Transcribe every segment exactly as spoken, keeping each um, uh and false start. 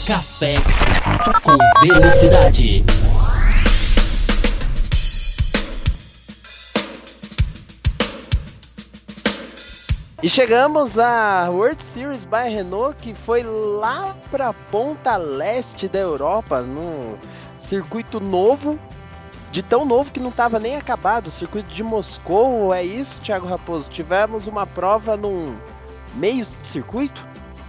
Café com Velocidade. E chegamos à World Series by Renault, que foi lá para a ponta leste da Europa, num circuito novo, de tão novo que não estava nem acabado, o circuito de Moscou. É isso, Thiago Raposo? Tivemos uma prova num meio circuito?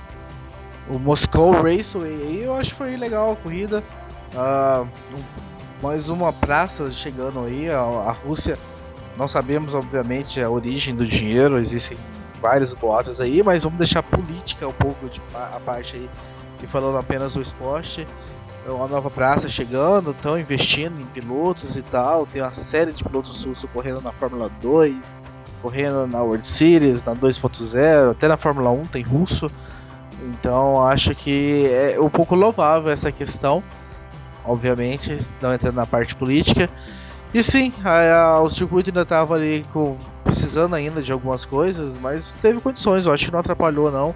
O Moscow Raceway aí, eu acho que foi legal a corrida. Uh, um, mais uma praça chegando aí, a, a Rússia. Não sabemos, obviamente, a origem do dinheiro, existem vários boatos aí, mas vamos deixar a política um pouco de a parte aí e falando apenas do esporte. É uma nova praça chegando, estão investindo em pilotos e tal. Tem uma série de pilotos russos correndo na Fórmula dois, correndo na World Series, na dois ponto zero, até na Fórmula um tem russo. Então acho que é um pouco louvável essa questão, obviamente, não entrando na parte política. E sim, a, a, o circuito ainda estava ali com, precisando ainda de algumas coisas, mas teve condições, eu acho que não atrapalhou não.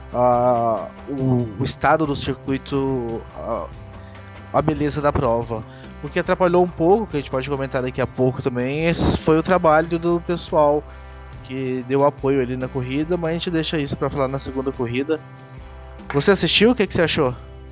A, o, o estado do circuito, a, a beleza da prova. O que atrapalhou um pouco, que a gente pode comentar daqui a pouco também, foi o trabalho do pessoal que deu apoio ali na corrida, mas a gente deixa isso para falar na segunda corrida. Você assistiu? O que, que você achou?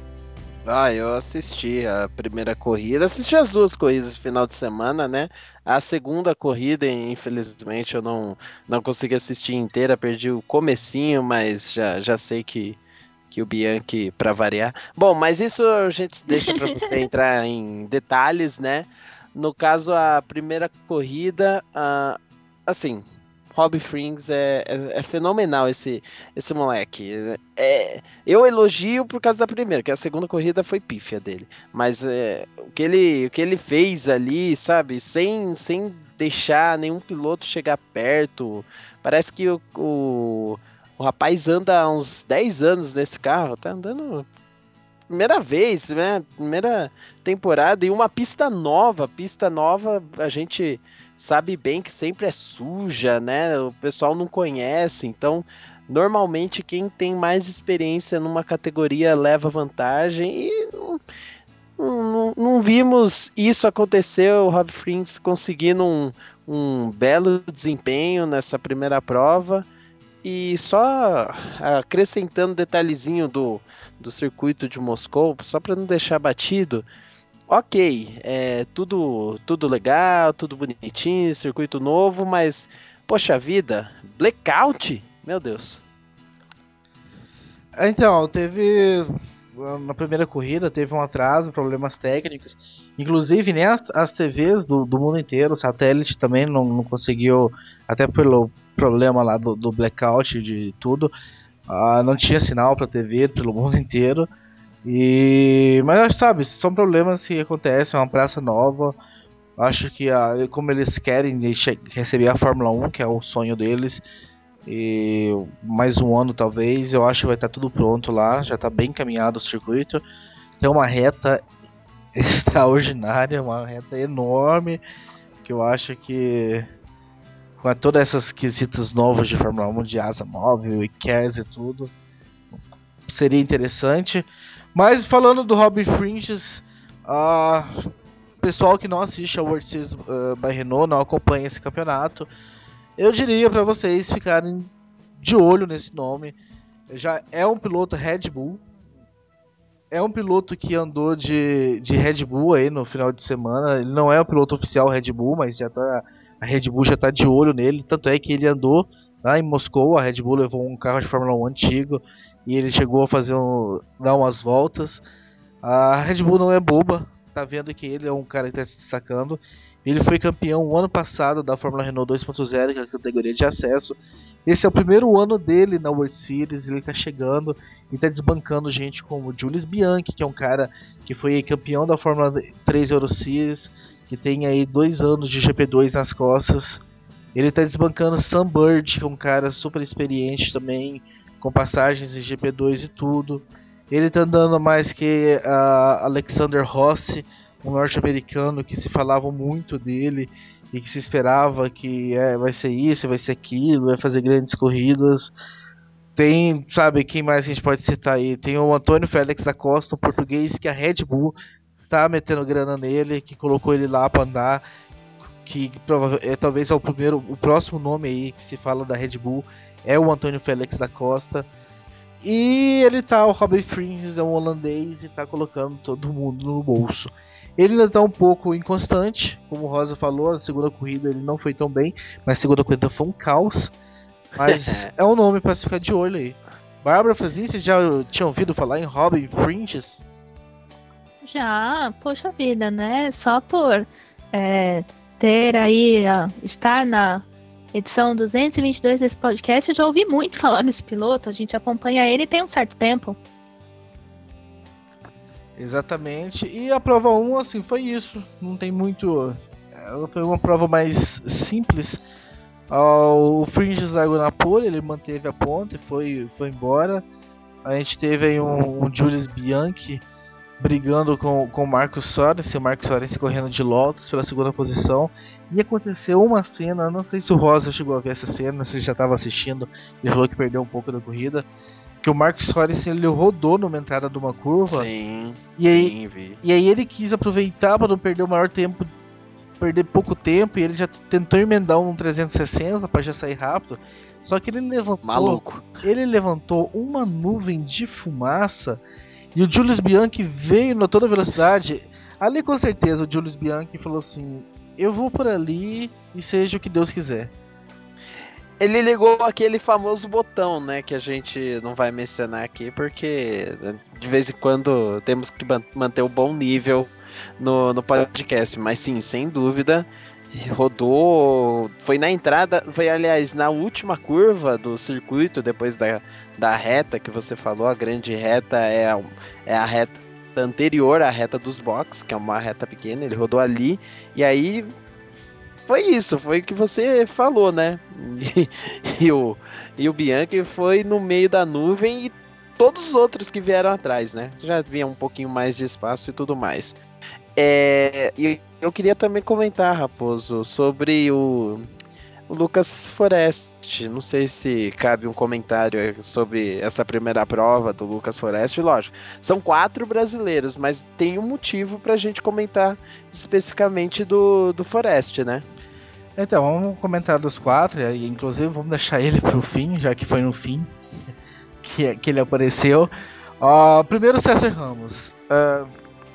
Ah, eu assisti a primeira corrida, assisti as duas corridas no final de semana, né? A segunda corrida, infelizmente, eu não, não consegui assistir inteira, perdi o comecinho, mas já, já sei que, que o Bianchi, para variar. Bom, mas isso a gente deixa para você entrar em detalhes, né? No caso, a primeira corrida, ah, assim, Rob Frings é, é, é fenomenal esse, esse moleque. É, eu elogio por causa da primeira, que a segunda corrida foi pífia dele. Mas é, o que ele, o que ele fez ali, sabe, sem, sem deixar nenhum piloto chegar perto. Parece que o, o, o rapaz anda há uns dez anos nesse carro, tá andando primeira vez, né? Primeira temporada e uma pista nova. Pista nova, a gente sabe bem que sempre é suja, né? O pessoal não conhece, então normalmente quem tem mais experiência numa categoria leva vantagem e não, não- não vimos isso acontecer. O Rob Frins conseguindo um, um belo desempenho nessa primeira prova. E só acrescentando detalhezinho do, do circuito de Moscou, só para não deixar batido. Ok, é tudo, tudo legal, tudo bonitinho, circuito novo, mas poxa vida, blackout? Meu Deus. Então, teve na primeira corrida teve um atraso, problemas técnicos. Inclusive, nem as, as T Vs do, do mundo inteiro, o satélite também não, não conseguiu, até pelo problema lá do, do blackout de tudo, uh, não tinha sinal para T V pelo mundo inteiro. E mas sabe, são problemas que acontecem, é uma praça nova. Acho que a, como eles querem receber a Fórmula um, que é o sonho deles, e mais um ano talvez, eu acho que vai estar tudo pronto lá, já está bem encaminhado o circuito. Tem uma reta extraordinária, uma reta enorme, que eu acho que com todas essas quesitas novas de Fórmula um, de asa móvel e Cares e tudo, seria interessante. Mas falando do Robbie Fringes, uh, pessoal que não assiste a World Series uh, by Renault, não acompanha esse campeonato, eu diria para vocês ficarem de olho nesse nome. Já é um piloto Red Bull, é um piloto que andou de, de Red Bull aí no final de semana. Ele não é o piloto oficial Red Bull, mas já tá, a Red Bull já está de olho nele. Tanto é que ele andou lá em Moscou, a Red Bull levou um carro de Fórmula um antigo e ele chegou a fazer um, dar umas voltas. A Red Bull não é boba, tá vendo que ele é um cara que está se destacando. Ele foi campeão o ano passado da Fórmula Renault dois ponto zero, que é a categoria de acesso. Esse é o primeiro ano dele na World Series, ele tá chegando e tá desbancando gente como Julius Bianchi, que é um cara que foi campeão da Fórmula três Euro Series, que tem aí dois anos de G P dois nas costas. Ele tá desbancando Sam Bird, que é um cara super experiente também, com passagens em G P dois e tudo. Ele tá andando mais que uh, Alexander Rossi, um norte-americano que se falava muito dele e que se esperava que é, vai ser isso, vai ser aquilo, vai fazer grandes corridas. Tem, sabe, quem mais a gente pode citar aí? Tem o Antônio Félix da Costa, um português que a Red Bull tá metendo grana nele, que colocou ele lá pra andar, que prova- é, talvez é o primeiro, o próximo nome aí que se fala da Red Bull é o Antônio Félix da Costa. E ele tá, o Robin Fringes é um holandês e tá colocando todo mundo no bolso. Ele ainda tá um pouco inconstante, como o Rosa falou, na segunda corrida ele não foi tão bem, mas a segunda corrida foi um caos. Mas é um nome pra se ficar de olho aí. Bárbara Franzin, vocês já tinham ouvido falar em Robin Fringes? Já, poxa vida, né? Só por é, ter aí, ó, estar na edição duzentos e vinte e dois desse podcast, eu já ouvi muito falar nesse piloto. A gente acompanha ele tem um certo tempo. Exatamente. E a prova um, assim, foi isso. Não tem muito. Ela foi uma prova mais simples. Ah, o Fringes largou na pole, ele manteve a ponta e foi, foi embora. A gente teve aí um, um Julius Bianchi brigando com, com o Marcos Sorensen, o Marcos Sorensen correndo de Lotus pela segunda posição. E aconteceu uma cena, não sei se o Rosa chegou a ver essa cena, se ele já estava assistindo e falou que perdeu um pouco da corrida. Que o Marcos Sorensen ele rodou numa entrada de uma curva. Sim, E aí, sim, vi. e aí ele quis aproveitar para não perder o maior tempo, perder pouco tempo, e ele já tentou emendar um trezentos e sessenta para já sair rápido. Só que ele levantou, Maluco. ele levantou uma nuvem de fumaça e o Julius Bianchi veio na toda velocidade. Ali com certeza o Julius Bianchi falou assim: eu vou por ali e seja o que Deus quiser. Ele ligou aquele famoso botão, né, que a gente não vai mencionar aqui, porque de vez em quando temos que manter o bom nível no, no podcast. Mas sim, sem dúvida, rodou, foi na entrada, foi aliás na última curva do circuito, depois da, da reta que você falou, a grande reta é a, é a reta anterior à reta dos boxes, que é uma reta pequena, ele rodou ali, e aí foi isso, foi o que você falou, né? E, e o, e o Bianchi foi no meio da nuvem e todos os outros que vieram atrás, né? Já vinha um pouquinho mais de espaço e tudo mais. É, e eu queria também comentar, Raposo, sobre o, o Lucas Forest. Não sei se cabe um comentário sobre essa primeira prova do Lucas Forest. Lógico, são quatro brasileiros, mas tem um motivo para a gente comentar especificamente do, do Forest, né? Então, vamos comentar dos quatro, e inclusive vamos deixar ele pro fim, já que foi no fim que, que ele apareceu. Uh, primeiro, César Ramos. Uh,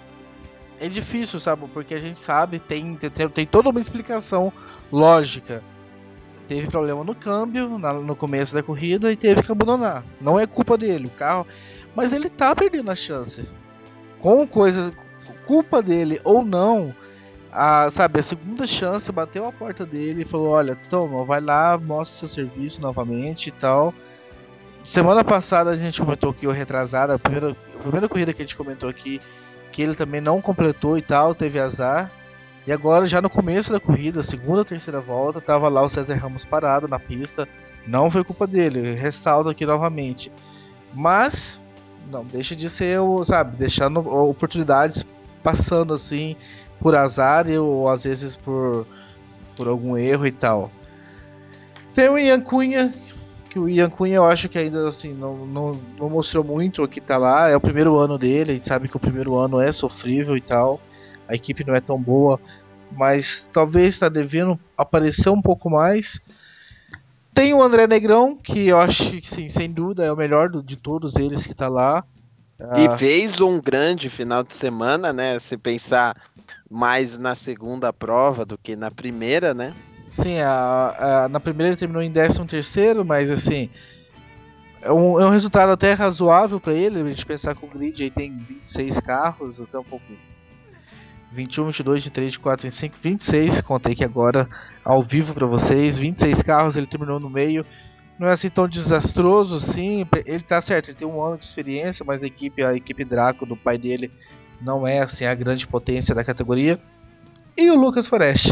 é difícil, sabe? Porque a gente sabe, tem, tem, tem toda uma explicação lógica. Teve problema no câmbio na, no começo da corrida e teve que abandonar. Não é culpa dele, o carro. Mas ele tá perdendo a chance. Com coisas. Culpa dele ou não, a, sabe, a segunda chance bateu a porta dele e falou: olha, toma, vai lá, mostra seu serviço novamente e tal. Semana passada a gente comentou aqui, o retrasado, a primeira, a primeira corrida que a gente comentou aqui, que ele também não completou e tal, teve azar. E agora, já no começo da corrida, segunda ou terceira volta, tava lá o César Ramos parado na pista. Não foi culpa dele, ressalto aqui novamente. Mas, não deixa de ser, o, sabe, deixando oportunidades passando assim, por azar ou às vezes por, por algum erro e tal. Tem o Ian Cunha, que o Ian Cunha eu acho que ainda assim não, não, não mostrou muito o que tá lá. É o primeiro ano dele, a gente sabe que o primeiro ano é sofrível e tal. A equipe não é tão boa, mas talvez está devendo aparecer um pouco mais. Tem o André Negrão, que eu acho que sim, sem dúvida é o melhor do, de todos eles que tá lá. E Ah, fez um grande final de semana, né? Se pensar mais na segunda prova do que na primeira, né? sim, a, a, na primeira ele terminou em décimo terceiro, mas assim, é um, é um resultado até razoável para ele. A gente pensar que o grid aí tem vinte e seis carros, até um pouco. vinte e um, vinte e dois, vinte e três, vinte e quatro, vinte e cinco, vinte e seis. Contei que agora ao vivo para vocês. vinte e seis carros, ele terminou no meio. Não é assim tão desastroso assim. Ele tá certo, ele tem um ano de experiência, mas a equipe, a equipe Draco do pai dele não é assim a grande potência da categoria. E o Lucas Forest.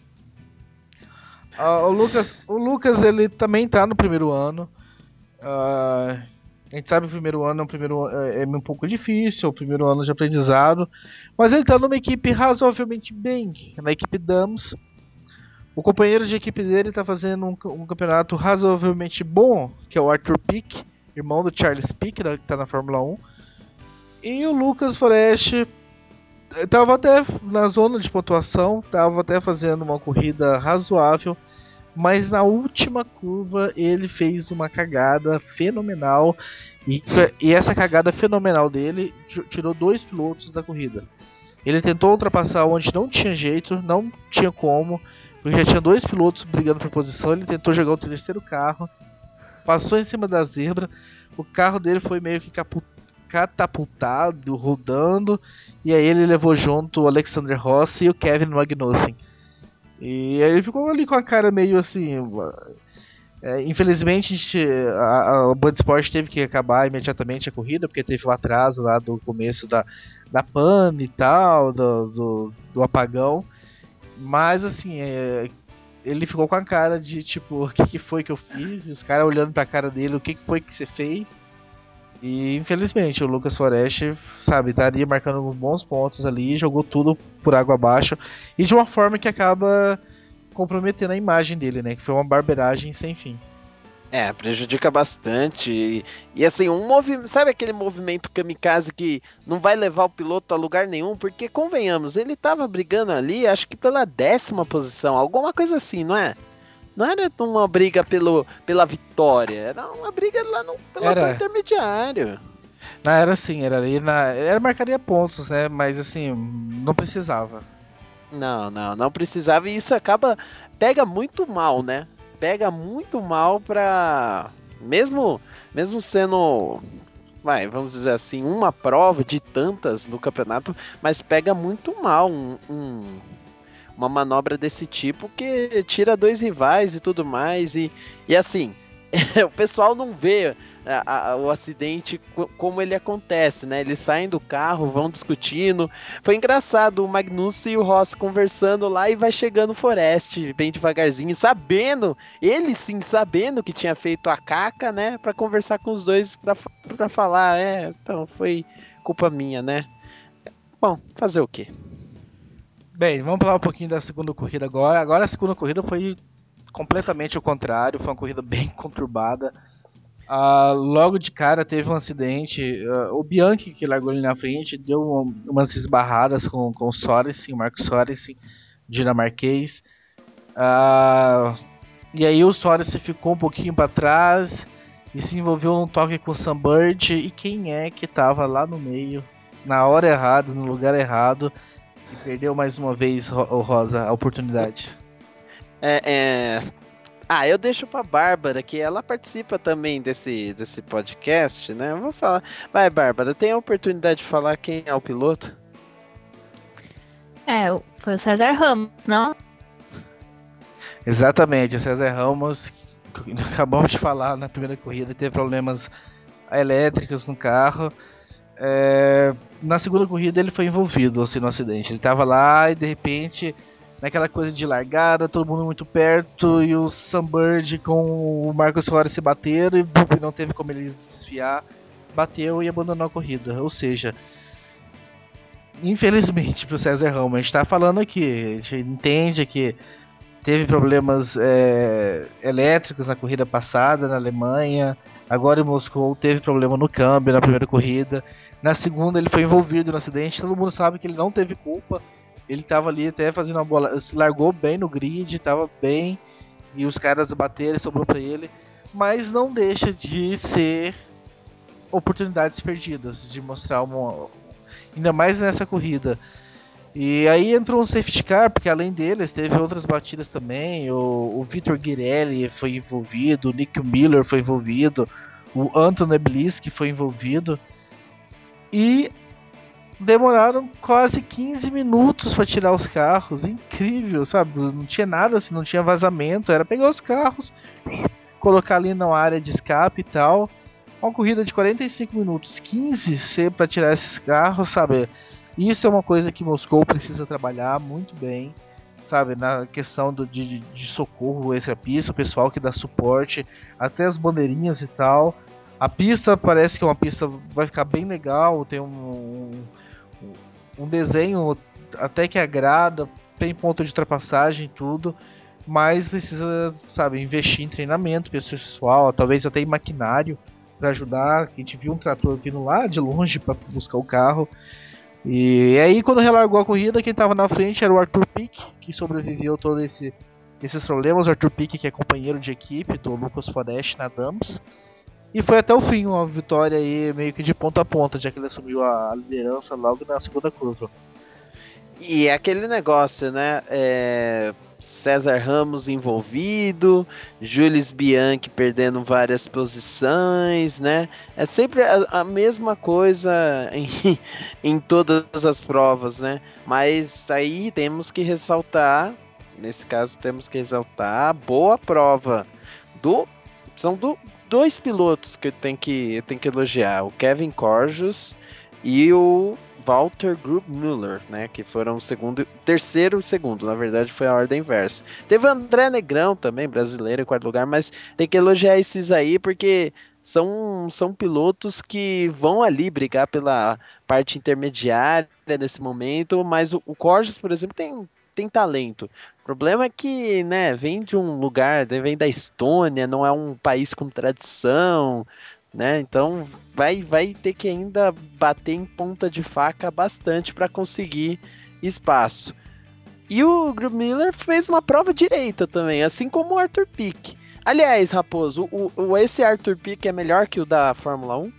Uh, o Lucas, o Lucas ele também tá no primeiro ano. Uh, a gente sabe que o primeiro ano é um, primeiro, é, é um pouco difícil, o primeiro ano de aprendizado, mas ele tá numa equipe razoavelmente bem, na equipe Dams. O companheiro de equipe dele tá fazendo um, um campeonato razoavelmente bom, que é o Arthur Pick. irmão do Charles Pic, que tá na Fórmula um. E o Lucas Forest tava até na zona de pontuação, tava até fazendo uma corrida razoável, mas na última curva ele fez uma cagada fenomenal. E, e essa cagada fenomenal dele tirou dois pilotos da corrida. Ele tentou ultrapassar onde não tinha jeito, não tinha como, porque já tinha dois pilotos brigando por posição. Ele tentou jogar o terceiro carro, passou em cima da zebra, o carro dele foi meio que capu- catapultado, rodando, e aí ele levou junto o Alexander Rossi e o Kevin Magnussen. E aí ele ficou ali com a cara meio assim... É, infelizmente a, a Band Sport teve que acabar imediatamente a corrida, porque teve o atraso lá do começo da, da pane e tal, do, do, do apagão. Mas assim, é, ele ficou com a cara de tipo, o que, que foi que eu fiz? E os caras olhando pra cara dele, o que, que foi que você fez? E infelizmente o Lucas Forest, sabe, estaria marcando bons pontos ali, jogou tudo por água abaixo. E de uma forma que acaba comprometendo a imagem dele, né? Que foi uma barbeiragem sem fim. É, prejudica bastante. E, e assim, um movimento. Sabe aquele movimento kamikaze que não vai levar o piloto a lugar nenhum? Porque, convenhamos, ele tava brigando ali, acho que pela décima posição, alguma coisa assim, não é? Não era uma briga pelo, pela vitória, era uma briga lá no pelotão Era. intermediário. Não, era assim, era ali na. Era marcaria pontos, né? Mas assim, não precisava. Não, não, não precisava. E isso acaba. Pega muito mal, né? Pega muito mal pra. Mesmo, mesmo sendo. Vai, vamos dizer assim, uma prova de tantas no campeonato, mas pega muito mal um, um- uma manobra desse tipo que tira dois rivais e tudo mais. E, e assim, o pessoal não vê a- a- o acidente co- como ele acontece, né? Eles saem do carro, vão discutindo. Foi engraçado o Magnussen e o Ross conversando lá e vai chegando o Forest bem devagarzinho, sabendo, ele sim sabendo que tinha feito a caca, né? Pra conversar com os dois pra, fa- pra falar, é, então foi culpa minha, né? Bom, fazer o quê? Bem, vamos falar um pouquinho da segunda corrida agora. Agora a segunda corrida foi completamente o contrário, foi uma corrida bem conturbada. Ah, logo de cara teve um acidente. Ah, o Bianchi, que largou ali na frente, deu um- umas esbarradas com, com o Sorensen, o Marco Sorensen, dinamarquês. Ah, e aí o Sorensen ficou um pouquinho para trás e se envolveu num toque com o Sunbird. E quem é que tava lá no meio, na hora errada, no lugar errado, e perdeu mais uma vez, o Rosa, a oportunidade? É, é, Ah, eu deixo pra Bárbara, que ela participa também desse, desse podcast, né? Eu vou falar. Vai, Bárbara, tem a oportunidade de falar quem é o piloto? É, foi o César Ramos, não? Exatamente, o César Ramos, que acabamos de falar na primeira corrida, teve problemas elétricos no carro. É, na segunda corrida ele foi envolvido assim, no acidente. Ele estava lá e de repente, naquela coisa de largada, todo mundo muito perto, e o Sunbird com o Marcos Fora se bateram e bum, não teve como ele desviar, bateu e abandonou a corrida. Ou seja, infelizmente para o César Ramos, a gente está falando aqui, a gente entende que teve problemas é, elétricos na corrida passada na Alemanha. Agora em Moscou teve problema no câmbio na primeira corrida. Na segunda ele foi envolvido no acidente. Todo mundo sabe que ele não teve culpa. Ele estava ali até fazendo uma bola, se largou bem no grid, estava bem e os caras bateram, sobrou para ele. Mas não deixa de ser oportunidades perdidas de mostrar uma, ainda mais nessa corrida. E aí entrou um safety car, porque além deles teve outras batidas também. O, o Vitor Guirelli foi envolvido, o Nick Miller foi envolvido, o Anton Nebliski foi envolvido. E demoraram quase quinze minutos para tirar os carros. Incrível, sabe? Não tinha nada assim, não tinha vazamento. Era pegar os carros, colocar ali na área de escape e tal. Uma corrida de quarenta e cinco minutos, quinze C para tirar esses carros, sabe? Isso é uma coisa que Moscou precisa trabalhar muito bem, sabe? Na questão do, de, de socorro extra pista, o pessoal que dá suporte, até as bandeirinhas e tal. A pista parece que é uma pista vai ficar bem legal, tem um, um, um desenho até que agrada, tem ponto de ultrapassagem e tudo, mas precisa, sabe, investir em treinamento pessoal, talvez até em maquinário, para ajudar. A gente viu um trator vindo lá de longe para buscar o carro. E aí, quando relargou a corrida, quem estava na frente era o Arthur Pique, que sobreviveu todos esse, esses problemas. O Arthur Pique, que é companheiro de equipe do Lucas Forest na Dams. E foi até o fim, uma vitória aí meio que de ponta a ponta, já que ele assumiu a liderança logo na segunda curva. E é aquele negócio, né? É, César Ramos envolvido, Jules Bianchi perdendo várias posições, né? É sempre a, a mesma coisa em, em todas as provas, né? Mas aí temos que ressaltar, nesse caso temos que ressaltar a boa prova do são do, dois pilotos que eu tenho que eu tenho que elogiar, o Kevin Corjus e o Walter Grubmüller, né, que foram o segundo, terceiro e segundo, na verdade foi a ordem inversa. Teve o André Negrão também, brasileiro, em quarto lugar, mas tem que elogiar esses aí porque são, são pilotos que vão ali brigar pela parte intermediária nesse momento, mas o, o Corjus, por exemplo, tem, tem talento. O problema é que, né, vem de um lugar, vem da Estônia, não é um país com tradição, né? Então vai, vai ter que ainda bater em ponta de faca bastante para conseguir espaço. E o Grubmiller fez uma prova direita também, assim como o Arthur Pique. Aliás, Raposo, o, o, esse Arthur Pique é melhor que o da Fórmula um?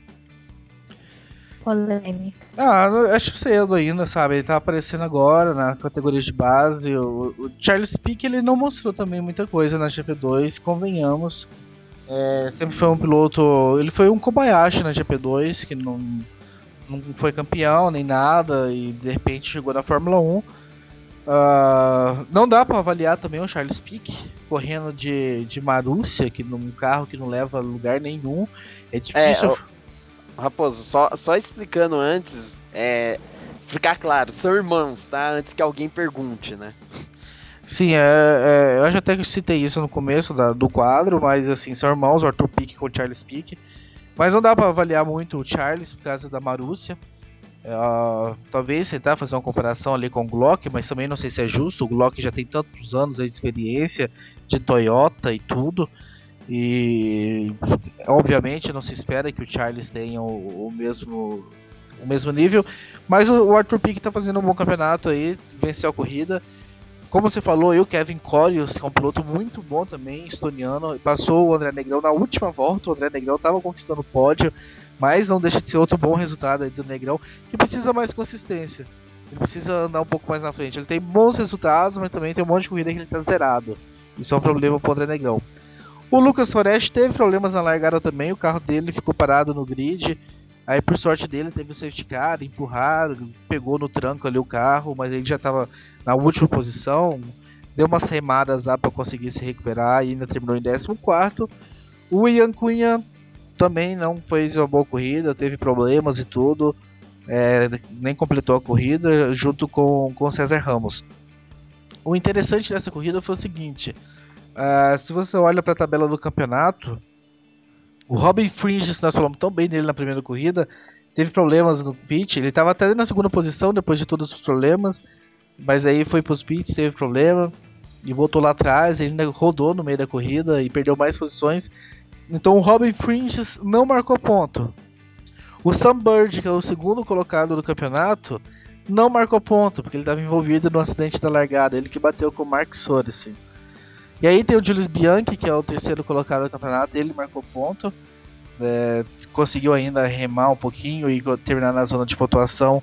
Polêmica. Ah, eu acho cedo ainda, sabe? Ele tá aparecendo agora na categoria de base. O, o Charles Pique ele não mostrou também muita coisa na G P dois, convenhamos. É, sempre foi um piloto. Ele foi um Kobayashi na G P dois, que não, não foi campeão nem nada, e de repente chegou na Fórmula um. Uh, não dá para avaliar também o Charles Pique correndo de, de Marúcia, que num carro que não leva a lugar nenhum. É difícil. É, Raposo, só, só explicando antes, é, ficar claro, são irmãos, tá? Antes que alguém pergunte, né? Sim, é, é, eu já até citei isso no começo da, do quadro, mas assim, são irmãos, o Arthur Pique com o Charles Pique. Mas não dá para avaliar muito o Charles por causa da Marúcia. Uh, talvez tentar fazer uma comparação ali com o Glock, mas também não sei se é justo. O Glock já tem tantos anos de experiência de Toyota e tudo. E obviamente não se espera que o Charles tenha o, o mesmo o mesmo nível, mas o, o Arthur Pique está fazendo um bom campeonato aí, venceu a corrida. Como você falou, o Kevin Corjus, que é um piloto muito bom também, estoniano, passou o André Negrão na última volta. O André Negrão estava conquistando o pódio, mas não deixa de ser outro bom resultado aí do Negrão, que precisa mais consistência. Ele precisa andar um pouco mais na frente. Ele tem bons resultados, mas também tem um monte de corrida que ele está zerado. Isso é um problema para o André Negrão. O Lucas Forest teve problemas na largada também, o carro dele ficou parado no grid. Aí, por sorte dele, teve o safety car, empurraram, pegou no tranco ali o carro, mas ele já estava na última posição. Deu umas remadas lá para conseguir se recuperar e ainda terminou em décimo quarto. O Ian Cunha também não fez uma boa corrida, teve problemas e tudo, é, nem completou a corrida junto com o César Ramos. O interessante dessa corrida foi o seguinte: uh, se você olha para a tabela do campeonato, o Robin Fringes, nós falamos tão bem dele na primeira corrida, teve problemas no pit. Ele estava até na segunda posição depois de todos os problemas, mas aí foi para os pits, teve problema e voltou lá atrás. Ele ainda rodou no meio da corrida e perdeu mais posições. Então o Robin Fringes não marcou ponto. O Sam Bird, que é o segundo colocado do campeonato, não marcou ponto, porque ele estava envolvido no acidente da largada. Ele que bateu com o Mark Sorensen. E aí tem o Julius Bianchi, que é o terceiro colocado do campeonato. Ele marcou ponto, é, conseguiu ainda remar um pouquinho e terminar na zona de pontuação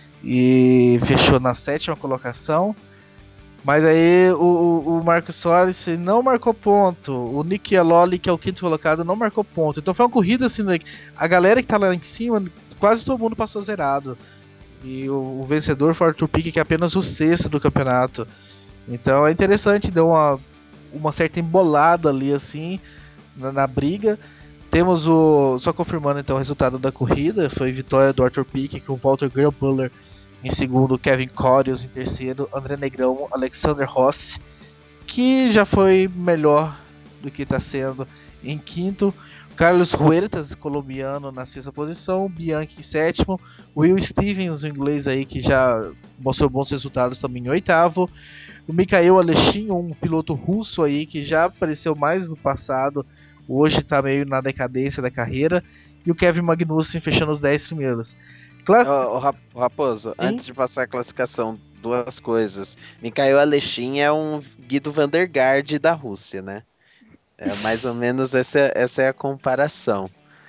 e fechou na sétima colocação. Mas aí o, o Marcos Soares não marcou ponto. O Nick Aloli, que é o quinto colocado, não marcou ponto. Então foi uma corrida assim, a galera que tá lá em cima, quase todo mundo passou zerado. E o, o vencedor foi o Arthur Pique, que é apenas o sexto do campeonato. Então é interessante, deu uma, uma certa embolada ali assim na, na briga. Temos o. Só confirmando então o resultado da corrida, foi vitória do Arthur Pique com o Walter Grubmüller em segundo, Kevin Corjus em terceiro, André Negrão, Alexander Rossi, que já foi melhor do que está sendo, em quinto, Carlos Huertas, colombiano, na sexta posição, Bianchi em sétimo, Will Stevens, o inglês aí, que já mostrou bons resultados também em oitavo, o Mikhail Aleshin, um piloto russo aí, que já apareceu mais no passado, hoje tá meio na decadência da carreira, e o Kevin Magnussen fechando os dez primeiros. Class... Ô, ô, Rap- Raposo, Sim? antes de passar a classificação, duas coisas. Mikhail Aleshin é um Guido van der Garde da Rússia, né? É mais ou menos essa, essa é a comparação.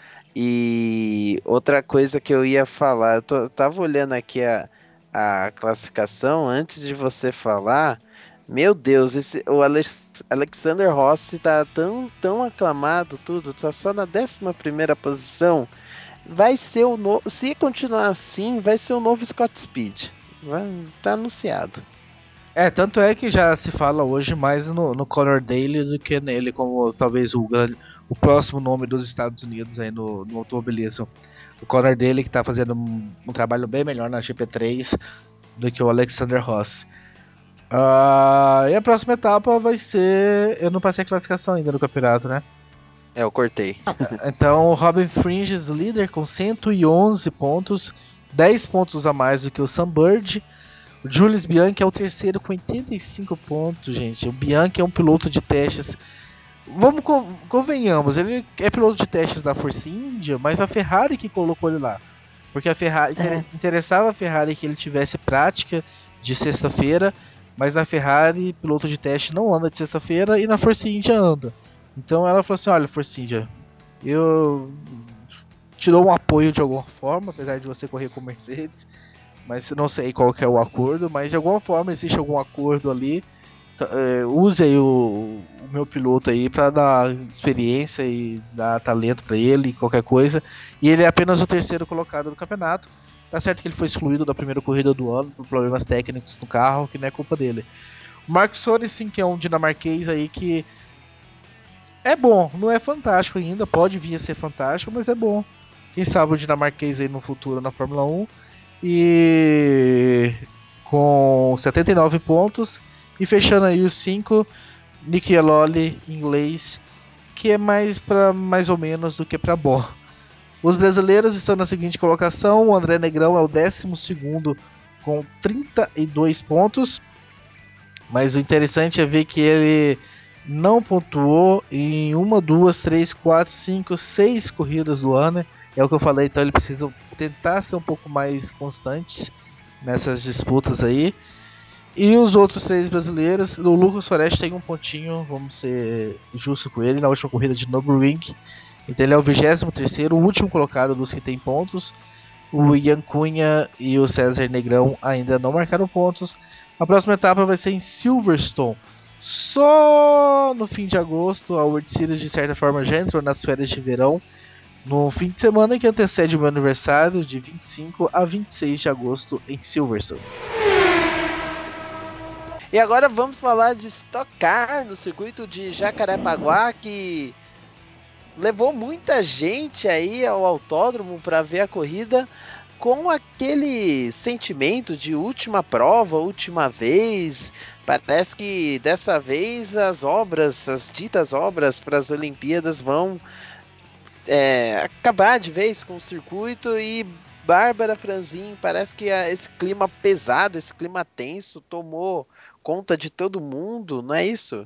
E outra coisa que eu ia falar, eu, tô- eu tava olhando aqui a, a classificação antes de você falar. Meu Deus, esse, o Alex- Alexander Rossi tá tão, tão aclamado, tudo, tá só na décima primeira posição. Vai ser o novo. Se continuar assim, vai ser o novo Scott Speed. Vai, tá anunciado. É, tanto é que já se fala hoje mais no, no Conor Daly do que nele, como talvez o, grande- o próximo nome dos Estados Unidos aí no, no automobilismo. O Conor Daly que tá fazendo um, um trabalho bem melhor na G P três do que o Alexander Rossi. Ah, e a próxima etapa vai ser. Eu não passei a classificação ainda no campeonato, né? É, eu cortei. Então o Robin Fringes, líder com cento e onze pontos, dez pontos a mais do que o Sam Bird. O Julius Bianchi é o terceiro com oitenta e cinco pontos, gente. O Bianchi é um piloto de testes. Vamos con- convenhamos, ele é piloto de testes da Force India, mas a Ferrari que colocou ele lá. Porque a Ferrari É. inter- interessava a Ferrari que ele tivesse prática de sexta-feira, mas a Ferrari, piloto de teste, não anda de sexta-feira e na Force India anda. Então ela falou assim: olha, Force India, eu te dou um apoio de alguma forma, apesar de você correr com Mercedes, mas eu não sei qual que é o acordo, mas de alguma forma existe algum acordo ali. T- é, use aí o, o meu piloto aí para dar experiência e dar talento para ele, qualquer coisa. E ele é apenas o terceiro colocado no campeonato. Tá certo que ele foi excluído da primeira corrida do ano por problemas técnicos no carro, que não é culpa dele. O Mark Sorensen, que é um dinamarquês aí que é bom, não é fantástico ainda, pode vir a ser fantástico, mas é bom. Quem sabe o dinamarquês aí no futuro na Fórmula um. E com setenta e nove pontos. E fechando aí os cinco, Nicky Lolly, inglês, que é mais para mais ou menos do que para bom. Os brasileiros estão na seguinte colocação: o André Negrão é o décimo segundo com trinta e dois pontos. Mas o interessante é ver que ele não pontuou em uma, duas, três, quatro, cinco, seis corridas do ano. É o que eu falei, então ele precisa tentar ser um pouco mais constantes nessas disputas aí. E os outros três brasileiros, o Lucas Forest tem um pontinho, vamos ser justos com ele, na última corrida de Nürburgring. Então ele é o vigésimo terceiro, o último colocado dos que tem pontos. O Ian Cunha e o César Negrão ainda não marcaram pontos. A próxima etapa vai ser em Silverstone. Só no fim de agosto, a World Series de certa forma já entrou nas férias de verão. No fim de semana que antecede o meu aniversário, de vinte e cinco a vinte e seis de agosto em Silverstone. E agora vamos falar de Stock Car no circuito de Jacarepaguá, que levou muita gente aí ao autódromo para ver a corrida com aquele sentimento de última prova, última vez. Parece que dessa vez as obras, as ditas obras para as Olimpíadas vão é, acabar de vez com o circuito. E Bárbara Franzin, parece que a- esse clima pesado, esse clima tenso tomou conta de todo mundo, não é isso?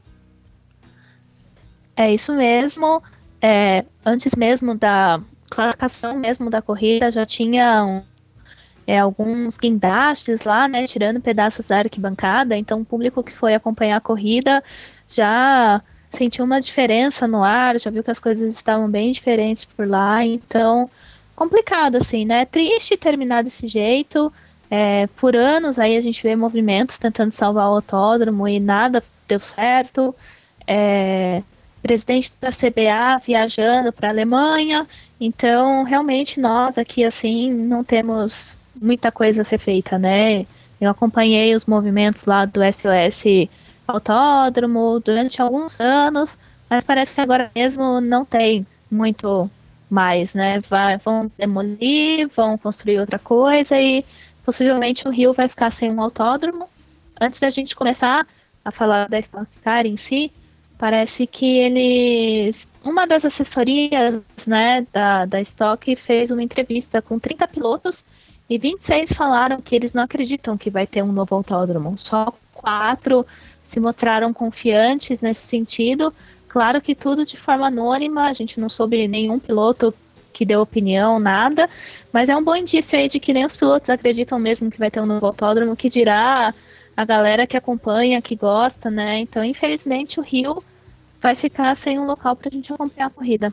É isso mesmo. É, antes mesmo da classificação mesmo da corrida, já tinha um, é, alguns guindastes lá, né, tirando pedaços da arquibancada. Então, o público que foi acompanhar a corrida já sentiu uma diferença no ar, já viu que as coisas estavam bem diferentes por lá. Então, complicado, assim, né? Triste terminar desse jeito. É, por anos aí a gente vê movimentos tentando salvar o autódromo e nada deu certo. É, presidente da C B A viajando para a Alemanha. Então, realmente, nós aqui, assim, não temos muita coisa a ser feita, né? Eu acompanhei os movimentos lá do S O S Autódromo durante alguns anos, mas parece que agora mesmo não tem muito mais, né? Vai, vão demolir, vão construir outra coisa e possivelmente o Rio vai ficar sem um autódromo. Antes da gente começar a falar da Stock Car em si, parece que eles. Uma das assessorias, né, da, da Stock fez uma entrevista com trinta pilotos e vinte e seis falaram que eles não acreditam que vai ter um novo autódromo. Só quatro se mostraram confiantes nesse sentido, Claro que tudo de forma anônima, a gente não soube nenhum piloto que deu opinião, nada, mas é um bom indício aí de que nem os pilotos acreditam mesmo que vai ter um novo autódromo, que dirá a galera que acompanha, que gosta, né? Então, infelizmente, o Rio vai ficar sem um local pra gente acompanhar a corrida.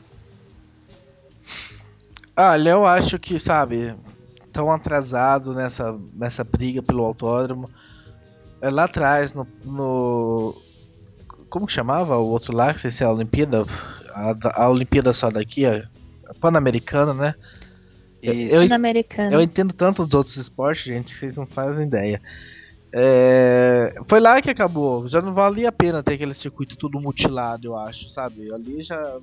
Olha, eu acho que, sabe, tão atrasado nessa, nessa briga pelo autódromo. É, lá atrás, no, no- como que chamava o outro lá? Não sei se é a Olimpíada. A, a Olimpíada só daqui, a, a Pan-Americana, né? Eu, eu, Isso. eu Pan-Americano. entendo tanto dos outros esportes, gente, que vocês não fazem ideia. É, foi lá que acabou. Já não valia a pena ter aquele circuito tudo mutilado, eu acho, sabe? Ali já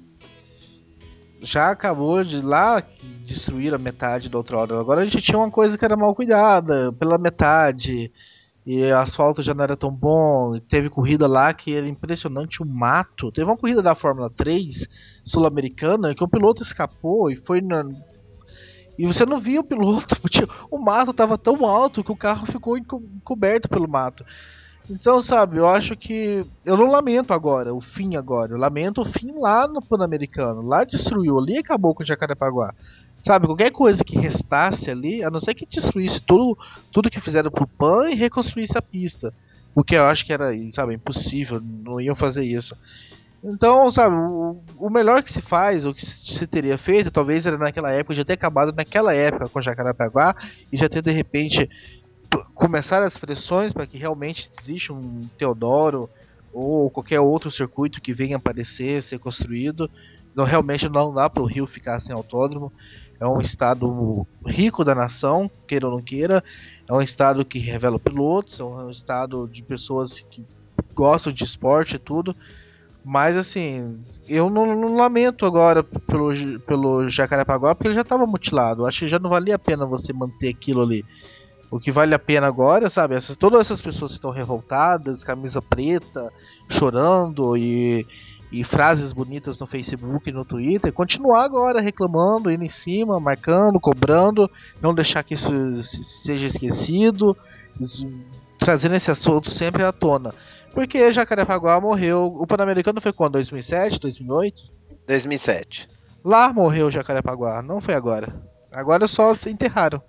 já acabou de lá destruir a metade do outrora. Agora a gente tinha uma coisa que era mal cuidada pela metade. E o asfalto já não era tão bom. Teve corrida lá que era impressionante o mato. Teve uma corrida da Fórmula três sul-americana que o piloto escapou e foi na... E você não via o piloto, porque o mato estava tão alto que o carro ficou enco- encoberto pelo mato. Então, sabe, eu acho que. Eu não lamento agora, o fim agora. Eu lamento o fim lá no Pan-Americano. Lá destruiu, ali acabou com o Jacarepaguá. Sabe, qualquer coisa que restasse ali, a não ser que destruísse tudo, tudo que fizeram pro Pan e reconstruísse a pista. O que eu acho que era, sabe, impossível, não iam fazer isso. Então, sabe, o, o melhor que se faz, o que se teria feito, talvez era naquela época, já ter acabado naquela época com Jacarepaguá e já ter de repente começar as pressões para que realmente exista um Teodoro ou qualquer outro circuito que venha aparecer, ser construído. Não, realmente não dá para o Rio ficar sem autódromo. É um estado rico da nação, queira ou não queira. É um estado que revela pilotos, é um estado de pessoas que gostam de esporte e tudo. Mas assim, eu não, não lamento agora pelo, pelo Jacarepaguá, porque ele já estava mutilado. Eu acho que já não valia a pena você manter aquilo ali. O que vale a pena agora, sabe? Essas, todas essas pessoas que estão revoltadas, camisa preta, chorando e, e frases bonitas no Facebook e no Twitter, continuar agora reclamando, indo em cima, marcando, cobrando, não deixar que isso seja esquecido, trazendo esse assunto sempre à tona. Porque Jacarepaguá morreu. O Pan-Americano foi quando? dois mil e sete, dois mil e oito? dois mil e sete. Lá morreu o Jacarepaguá, não foi agora. Agora só se enterraram.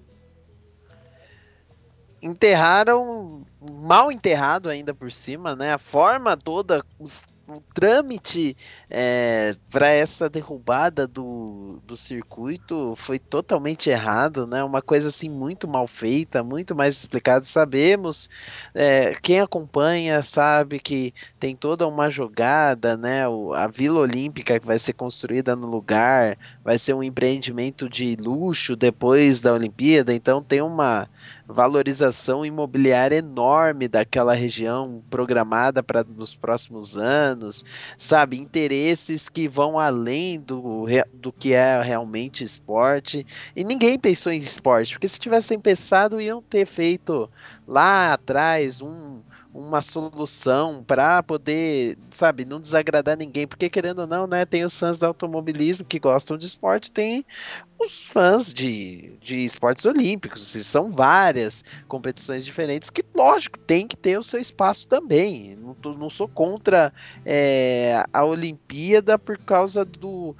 Enterraram mal enterrado ainda por cima, né? A forma toda, os- o trâmite para essa derrubada do, do circuito foi totalmente errado, né? Uma coisa assim muito mal feita, muito mais explicada. Sabemos, é, quem acompanha sabe que tem toda uma jogada, né? O- a Vila Olímpica que vai ser construída no lugar, vai ser um empreendimento de luxo depois da Olimpíada, então tem uma valorização imobiliária enorme daquela região programada para os próximos anos, sabe? Interesses que vão além do, re- do que é realmente esporte. E ninguém pensou em esporte, porque se tivessem pensado, iam ter feito lá atrás um. Uma solução para poder, sabe, não desagradar ninguém, porque querendo ou não, né, tem os fãs do automobilismo que gostam de esporte, tem os fãs de, de esportes olímpicos, e são várias competições diferentes que, lógico, tem que ter o seu espaço também. Não, tô- não sou contra é, a Olimpíada por causa do,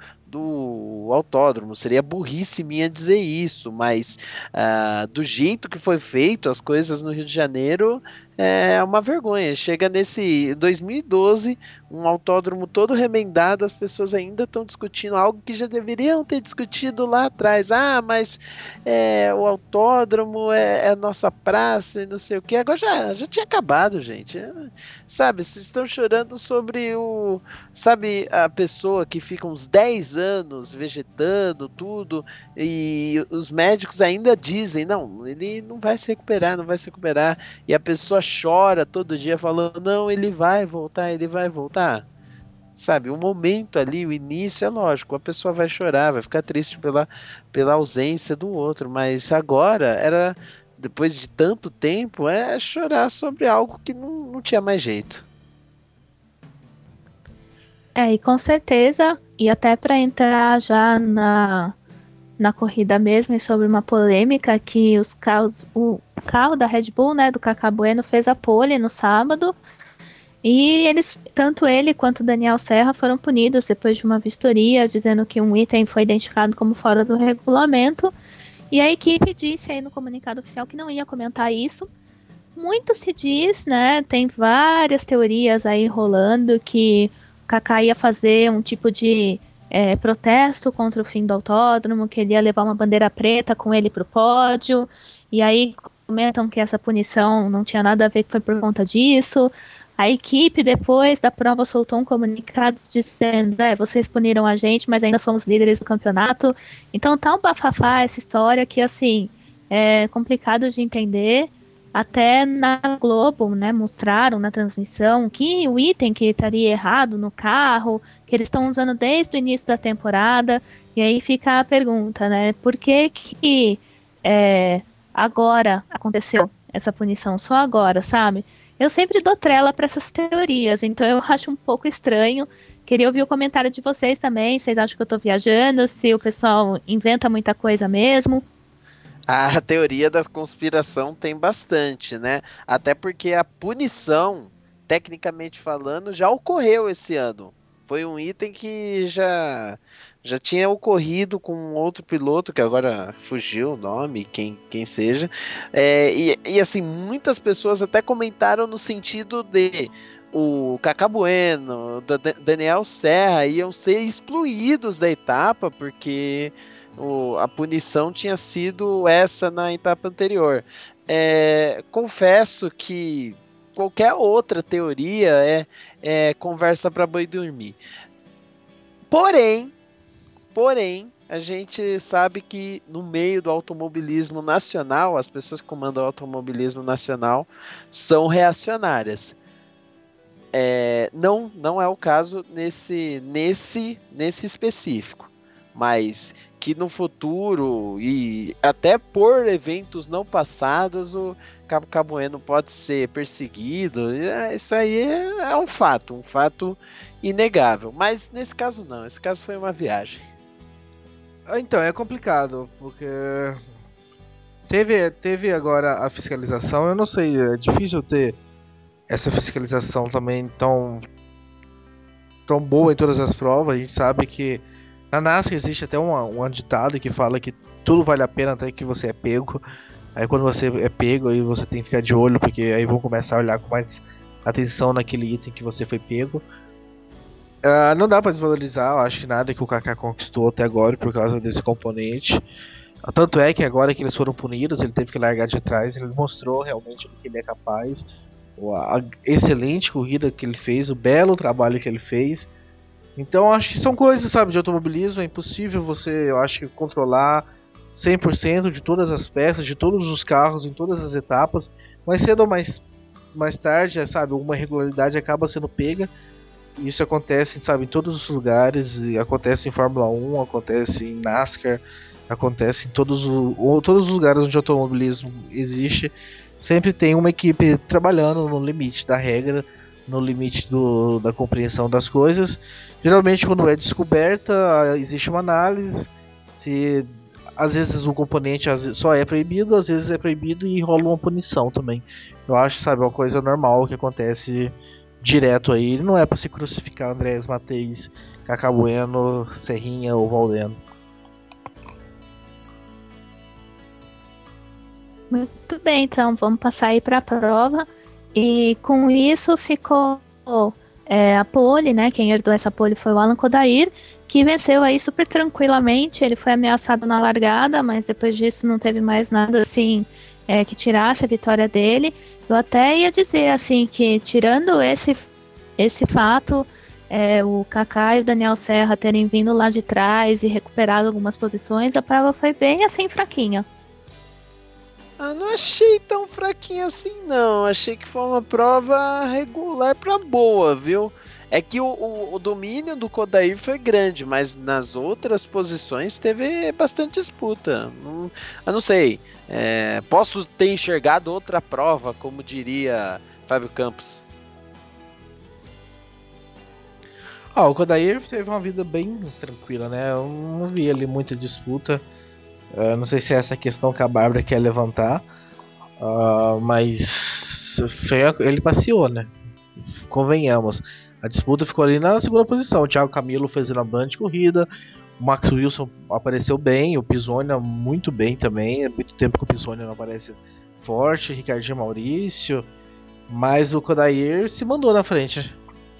do autódromo, seria burrice minha dizer isso, mas ah, do jeito que foi feito as coisas no Rio de Janeiro é uma vergonha. Chega nesse dois mil e doze, um autódromo todo remendado, as pessoas ainda estão discutindo algo que já deveriam ter discutido lá atrás. Ah, mas é, o autódromo é, é a nossa praça e não sei o quê. Agora já, já tinha acabado, gente. É, sabe, vocês estão chorando sobre o. Sabe, a pessoa que fica uns dez anos vegetando tudo e os médicos ainda dizem: não, ele não vai se recuperar, não vai se recuperar. E a pessoa chora todo dia falando: não, ele vai voltar, ele vai voltar. Sabe, o momento ali, o início, é lógico, a pessoa vai chorar, vai ficar triste pela, pela ausência do outro, mas agora era, depois de tanto tempo, é chorar sobre algo que não, não tinha mais jeito. É, e com certeza, e até para entrar já na, na corrida mesmo, e sobre uma polêmica que os carros, o carro da Red Bull, né, do Cacá Bueno, fez a pole no sábado, E eles, tanto ele quanto o Daniel Serra foram punidos depois de uma vistoria, dizendo que um item foi identificado como fora do regulamento. E a equipe disse aí no comunicado oficial que não ia comentar isso. Muito se diz, né? Tem várias teorias aí rolando que o Kaká ia fazer um tipo de é, protesto contra o fim do autódromo, que ele ia levar uma bandeira preta com ele pro pódio. E aí comentam que essa punição não tinha nada a ver, que foi por conta disso. A equipe, depois da prova, soltou um comunicado dizendo: é, vocês puniram a gente, mas ainda somos líderes do campeonato. Então tá um bafafá essa história que, assim, é complicado de entender. Até na Globo, né, mostraram na transmissão que o item que estaria errado no carro, que eles estão usando desde o início da temporada. E aí fica a pergunta, né, por que que é, agora aconteceu essa punição? Só agora, sabe? Eu sempre dou trela para essas teorias, então eu acho um pouco estranho. Queria ouvir o comentário de vocês também. Vocês acham que eu tô viajando? Se o pessoal inventa muita coisa mesmo? A teoria da conspiração tem bastante, né? Até porque a punição, tecnicamente falando, já ocorreu esse ano. Foi um item que já já tinha ocorrido com outro piloto, que agora fugiu o nome, quem, quem seja. É, e, e assim, muitas pessoas até comentaram no sentido de o Cacá Bueno, o Da- Daniel Serra iam ser excluídos da etapa, porque o- a punição tinha sido essa na etapa anterior. É, confesso que qualquer outra teoria é, é conversa para boi dormir. Porém, porém, a gente sabe que no meio do automobilismo nacional, as pessoas que comandam o automobilismo nacional são reacionárias. É, não, não é o caso nesse, nesse, nesse específico, mas que no futuro e até por eventos não passados o Cabo Cabueno pode ser perseguido. é, Isso aí é, é um fato, um fato inegável. Mas nesse caso não, esse caso foi uma viagem. Ah, então, é complicado, porque teve, teve agora a fiscalização, eu não sei, é difícil ter essa fiscalização também tão, tão boa em todas as provas. A gente sabe que na NASCAR existe até um, um ditado que fala que tudo vale a pena até que você é pego. Aí quando você é pego, aí você tem que ficar de olho, porque aí vão começar a olhar com mais atenção naquele item que você foi pego. Ah, não dá pra desvalorizar, eu acho que nada que o Kaká conquistou até agora por causa desse componente. Tanto é que agora que eles foram punidos, ele teve que largar de trás, ele mostrou realmente o que ele é capaz, a excelente corrida que ele fez, o belo trabalho que ele fez. Então acho que são coisas, sabe, de automobilismo, é impossível você, eu acho que controlar cem por cento de todas as peças, de todos os carros, em todas as etapas. Mais cedo ou mais, mais tarde, sabe, uma irregularidade acaba sendo pega. E isso acontece, sabe, em todos os lugares. Acontece em Fórmula um, acontece em NASCAR, acontece em todos, o, todos os lugares onde o automobilismo existe. Sempre tem uma equipe trabalhando no limite da regra, no limite do, da compreensão das coisas. Geralmente, quando é descoberta, existe uma análise. Se às vezes um componente só é proibido, às vezes é proibido e rola uma punição também. Eu acho, sabe, uma coisa normal que acontece direto aí. Não é pra se crucificar Andrés Mateis, Cacá Bueno, Serrinha ou Valdeno. Muito bem, então vamos passar aí para a prova. E com isso ficou é, a pole, né? Quem herdou essa pole foi o Alan Kodair, que venceu aí super tranquilamente. Ele foi ameaçado na largada, mas depois disso não teve mais nada assim é, que tirasse a vitória dele. Eu até ia dizer assim que tirando esse esse fato, é, o Kaká e o Daniel Serra terem vindo lá de trás e recuperado algumas posições, a prova foi bem assim fraquinha. Ah, não achei tão fraquinha assim, não. Achei que foi uma prova regular pra boa, viu? É que o, o, o domínio do Kodair foi grande, mas nas outras posições teve bastante disputa. Não, eu não sei. É, posso ter enxergado outra prova, como diria Fábio Campos. Ah, o Kodair teve uma vida bem tranquila, né? Eu não vi ali muita disputa. Uh, não sei se é essa questão que a Bárbara quer levantar, uh, mas foi, ele passeou, né? convenhamos. A disputa ficou ali na segunda posição. O Thiago Camilo fez uma grande corrida. O Max Wilson apareceu bem. O Pisonia muito bem também. É muito tempo que o Pisonia não aparece forte. Ricardinho Maurício. Mas o Kodair se mandou na frente.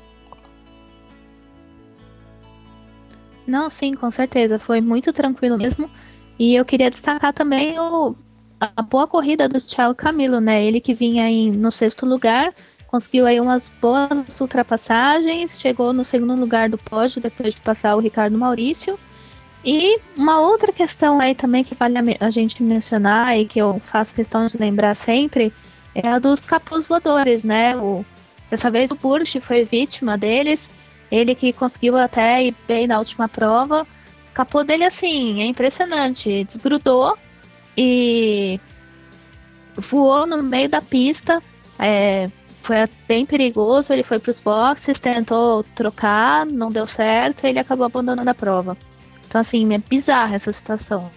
Não, sim, com certeza. Foi muito tranquilo mesmo. E eu queria destacar também o, a boa corrida do Thiago Camilo, né? Ele que vinha em, no sexto lugar, conseguiu aí umas boas ultrapassagens, chegou no segundo lugar do pódio depois de passar o Ricardo Maurício. E uma outra questão aí também que vale a, a gente mencionar e que eu faço questão de lembrar sempre é a dos capôs voadores, né? O, dessa vez o Burch foi vítima deles, ele que conseguiu até ir bem na última prova. O capô dele, assim, é impressionante, desgrudou e voou no meio da pista, é, foi bem perigoso, ele foi para os boxes, tentou trocar, não deu certo, e ele acabou abandonando a prova. Então, assim, é bizarra essa situação.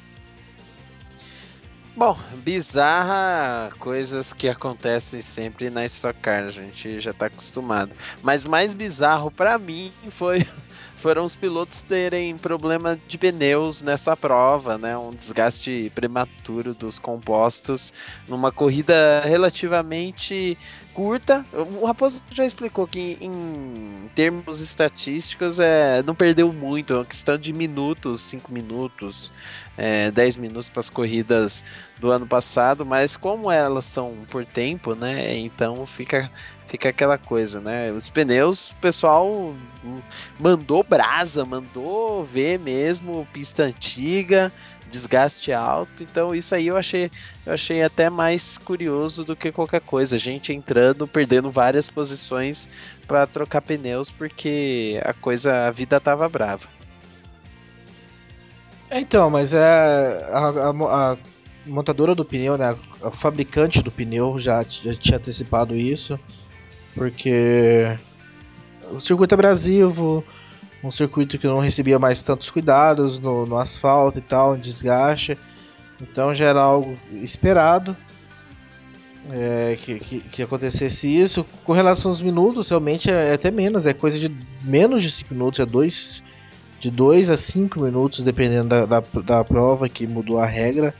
Bom, bizarra, coisas que acontecem sempre na Stock Car, a gente já tá acostumado. Mas mais bizarro pra mim foi foram os pilotos terem problema de pneus nessa prova, né? Um desgaste prematuro dos compostos numa corrida relativamente curta. O Raposo já explicou que em termos estatísticos é, não perdeu muito, é uma questão de minutos, cinco minutos, é, dez minutos para as corridas do ano passado, mas como elas são por tempo, né? Então fica fica aquela coisa, né? Os pneus, o pessoal mandou brasa, mandou ver mesmo, pista antiga, desgaste alto. Então isso aí eu achei, eu achei até mais curioso do que qualquer coisa. A gente entrando, perdendo várias posições para trocar pneus porque a coisa, a vida tava brava. Então, mas é a, a, a montadora do pneu, né? A fabricante do pneu já, já tinha antecipado isso, porque o circuito abrasivo, um circuito que não recebia mais tantos cuidados no, no asfalto e tal, um desgaste, então já era algo esperado é, que, que, que acontecesse isso. Com relação aos minutos, realmente é até menos, é coisa de menos de cinco minutos, é dois de dois a cinco minutos, dependendo da, da, da prova, que mudou a regra.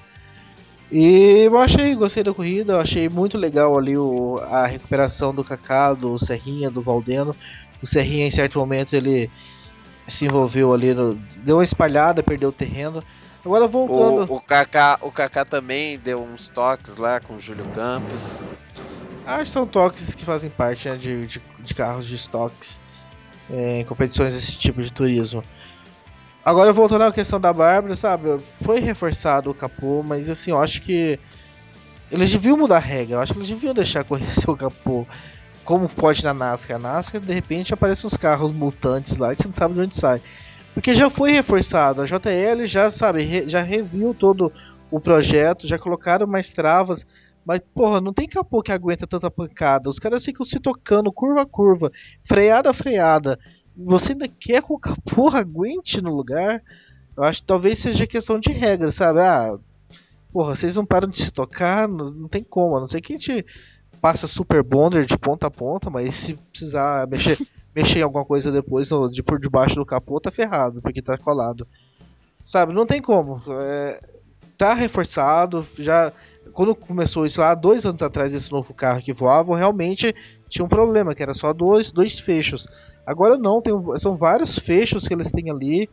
E eu achei, gostei da corrida, eu achei muito legal ali o, a recuperação do Kaká, do Serrinha, do Valdeno. O Serrinha, em certo momento, ele se envolveu ali, no, deu uma espalhada, perdeu o terreno. Agora voltando. O, o, Kaká, o Kaká também deu uns toques lá com o Júlio Campos. Acho que são toques que fazem parte, né, de, de, de carros de estoques é, em competições desse tipo de turismo. Agora voltando à questão da Bárbara, sabe, foi reforçado o capô, mas assim, eu acho que eles deviam mudar a regra, eu acho que eles deviam deixar correr seu capô. Como pode na NASCAR? Na NASCAR, de repente, aparecem uns carros mutantes lá e você não sabe de onde sai. Porque já foi reforçado, a J L já, sabe, re, já reviu todo o projeto, já colocaram mais travas, mas, porra, não tem capô que aguenta tanta pancada. Os caras ficam se tocando curva a curva, freada a freada. Você ainda quer que o capô aguente no lugar? Eu acho que talvez seja questão de regra, sabe? Ah, porra, vocês não param de se tocar, não, não tem como, a não ser que a gente passa super bonder de ponta a ponta, mas se precisar mexer, mexer em alguma coisa depois no, de por debaixo do capô, tá ferrado, porque tá colado. Sabe, não tem como. É, tá reforçado, já. Quando começou isso lá, dois anos atrás, esse novo carro que voava, realmente tinha um problema, que era só dois, dois fechos. Agora não, tem, são vários fechos que eles têm ali.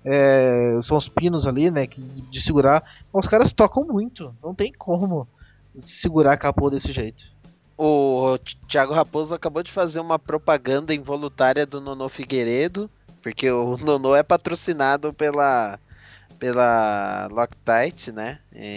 É, são os pinos ali, né, que, de segurar. Os caras tocam muito, não tem como segurar a capô desse jeito. O Thiago Raposo acabou de fazer uma propaganda involuntária do Nono Figueiredo, porque o Nono é patrocinado pela, pela Loctite, né?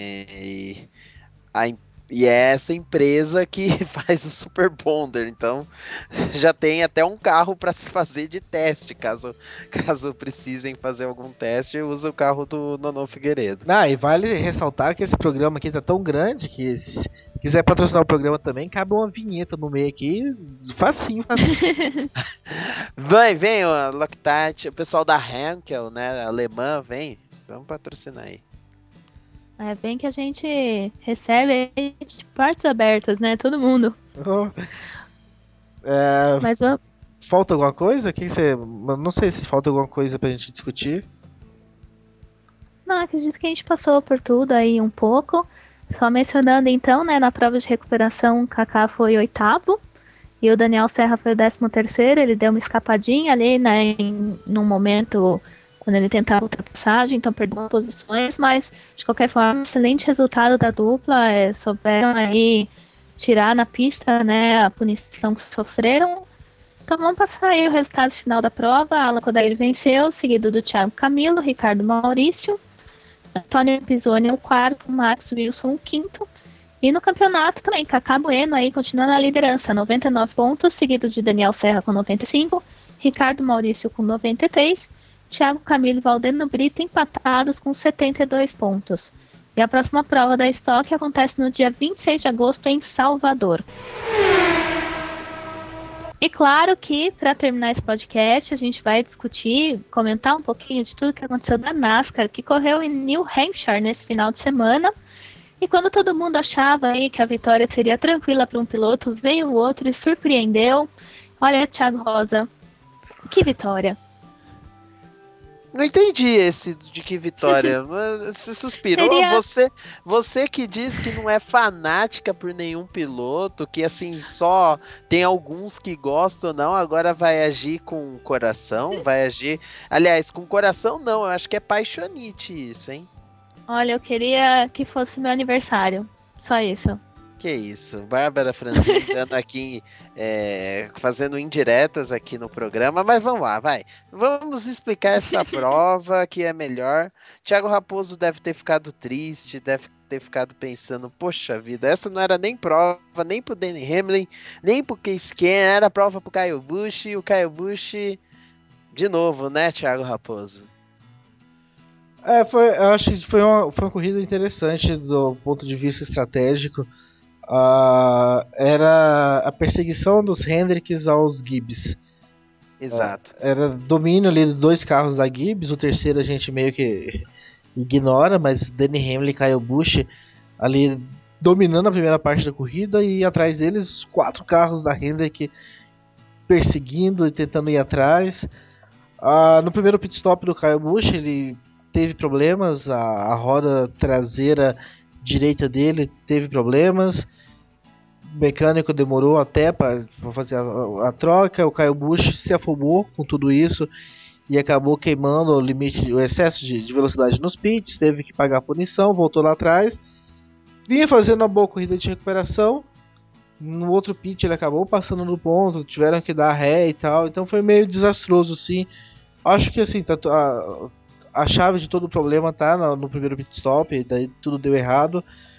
E, a, e é essa empresa que faz o Super Bonder, então já tem até um carro para se fazer de teste, caso, caso precisem fazer algum teste, usa o carro do Nono Figueiredo. Ah, e vale ressaltar que esse programa aqui tá tão grande que se quiser patrocinar o programa também, cabe uma vinheta no meio aqui, facinho, facinho. Vem, vem, o Loctite, o pessoal da Henkel, né, alemã, vem, vamos patrocinar aí. É bem que a gente recebe aí de partes abertas, né? Todo mundo. É, Mas vamos. falta alguma coisa? Que você, eu não sei se falta alguma coisa pra gente discutir. Não, acredito que a gente passou por tudo aí um pouco. Só mencionando então, né, na prova de recuperação, o Kaká foi oitavo e o Daniel Serra foi o décimo terceiro. Ele deu uma escapadinha ali, né, em num momento quando ele tentava ultrapassagem, então perdeu umas posições, mas de qualquer forma, excelente resultado da dupla. É, souberam aí tirar na pista, né, a punição que sofreram. Então vamos passar aí o resultado final da prova. Alan Kodair venceu, seguido do Thiago Camilo, Ricardo Maurício, Antônio Pisoni o quarto, Max Wilson o quinto. E no campeonato também, Kaká Bueno aí continuando na liderança, noventa e nove pontos, seguido de Daniel Serra com noventa e cinco, Ricardo Maurício com noventa e três, Thiago Camilo e Valdeno Brito empatados com setenta e dois pontos. E a próxima prova da Stock acontece no dia vinte e seis de agosto em Salvador. E claro que, para terminar esse podcast, a gente vai discutir, comentar um pouquinho de tudo que aconteceu da NASCAR, que correu em New Hampshire nesse final de semana. E quando todo mundo achava aí que a vitória seria tranquila para um piloto, veio o outro e surpreendeu. Olha, Thiago Rosa, que vitória. Não entendi esse de que vitória. Você suspirou? Seria Você, você que diz que não é fanática por nenhum piloto, que assim só tem alguns que gostam, não, agora vai agir com o coração, vai agir. Aliás, com o coração não, eu acho que é paixonite isso, hein? Olha, eu queria que fosse meu aniversário. Só isso. Que isso, Bárbara Franzin dando aqui, é, fazendo indiretas aqui no programa, mas vamos lá, vai. Vamos explicar essa prova que é melhor. Thiago Raposo deve ter ficado triste, deve ter ficado pensando, poxa vida, essa não era nem prova, nem pro Danny Hamlin, nem pro Case Keenum, era prova pro Kyle Busch, e o Kyle Busch, de novo, né, Thiago Raposo? É, foi, eu acho que foi uma, foi uma corrida interessante do ponto de vista estratégico. Uh, era a perseguição dos Hendricks aos Gibbs. Exato. Era domínio ali de dois carros da Gibbs, o terceiro a gente meio que ignora, mas Danny Hamlin e Kyle Busch ali dominando a primeira parte da corrida e atrás deles os quatro carros da Hendrick perseguindo e tentando ir atrás. Uh, no primeiro pit stop do Kyle Busch ele teve problemas, a, a roda traseira direita dele teve problemas. O mecânico demorou até para fazer a, a troca. O Kyle Busch se afobou com tudo isso e acabou queimando o limite, o excesso de, de velocidade nos pits. Teve que pagar a punição, voltou lá atrás. Vinha fazendo uma boa corrida de recuperação. No outro pit ele acabou passando no ponto, tiveram que dar ré e tal. Então foi meio desastroso, sim. Acho que assim, tá, a, a chave de todo o problema tá no, no primeiro pit stop, daí tudo deu errado.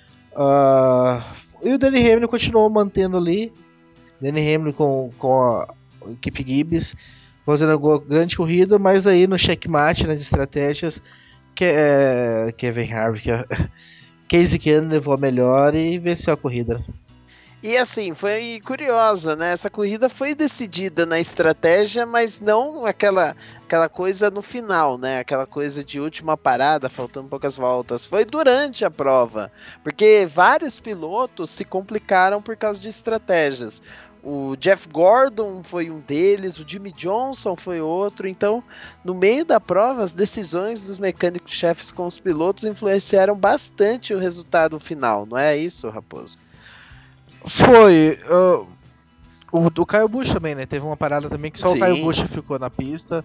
Uh, e o Danny Hamlin continuou mantendo ali. Danny Hamlin com, com a equipe Gibbs fazendo uma grande corrida, mas aí no checkmate, nas estratégias, que, é, Kevin Harvick, Casey Keenum levou a melhor e venceu a corrida. E assim, foi curiosa, né? Essa corrida foi decidida na estratégia, mas não aquela, aquela coisa no final, né? Aquela coisa de última parada, faltando poucas voltas. Foi durante a prova, porque vários pilotos se complicaram por causa de estratégias. O Jeff Gordon foi um deles, o Jimmy Johnson foi outro. Então, no meio da prova, as decisões dos mecânicos-chefes com os pilotos influenciaram bastante o resultado final, não é isso, Raposo? Foi. Uh, o, o Kyle Busch também, né? Teve uma parada também que só Sim. o Kyle Busch ficou na pista.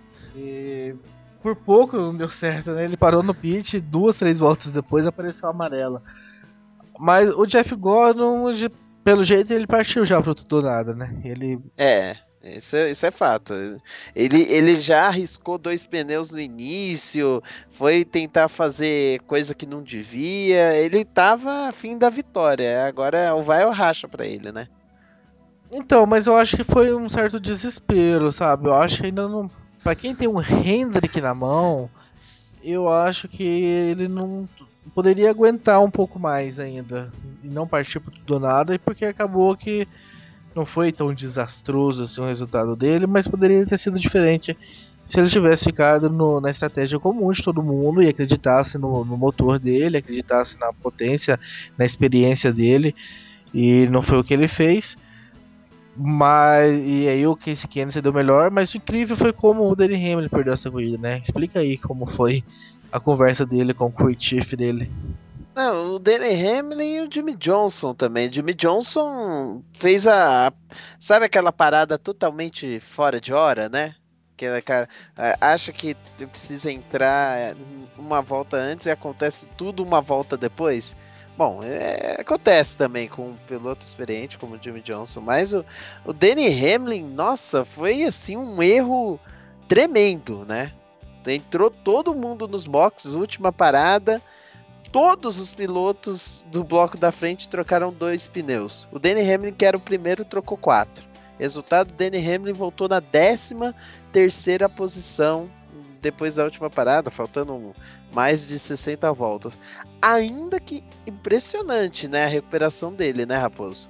E por pouco não deu certo, né? Ele parou no pit, duas, três voltas depois apareceu a amarela. Mas o Jeff Gordon, pelo jeito, ele partiu já pro tudo ou nada, né? Ele... É, isso é, isso é fato. Ele, ele já arriscou dois pneus no início, foi tentar fazer coisa que não devia. Ele tava afim da vitória. Agora o vai ou racha pra ele, né? Então, mas eu acho que foi um certo desespero, sabe? Eu acho que ainda não. Pra quem tem um Hendrick na mão, eu acho que ele não poderia aguentar um pouco mais ainda. E não partir por tudo ou nada, e porque acabou que não foi tão desastroso assim o resultado dele, mas poderia ter sido diferente se ele tivesse ficado no, na estratégia comum de todo mundo e acreditasse no, no motor dele, acreditasse na potência, na experiência dele, e não foi o que ele fez. Mas, e aí o Casey Kenny se deu melhor, mas o incrível foi como o Danny Hamlin perdeu essa corrida, né? Explica aí como foi a conversa dele com o crew chief dele. Não, o Danny Hamlin e o Jimmy Johnson também. Jimmy Johnson fez a. Sabe aquela parada totalmente fora de hora, né? Que ela, cara, a- acha que precisa entrar é, uma volta antes e acontece tudo uma volta depois. Bom, é, acontece também com um piloto experiente como o Jimmy Johnson, mas o, o Danny Hamlin, nossa, foi assim um erro tremendo, né? Entrou todo mundo nos boxes, última parada. Todos os pilotos do bloco da frente trocaram dois pneus. O Danny Hamlin, que era o primeiro, trocou quatro. Resultado, Danny Hamlin voltou na décima terceira posição depois da última parada, faltando mais de sessenta voltas. Ainda que impressionante, né, a recuperação dele, né, Raposo?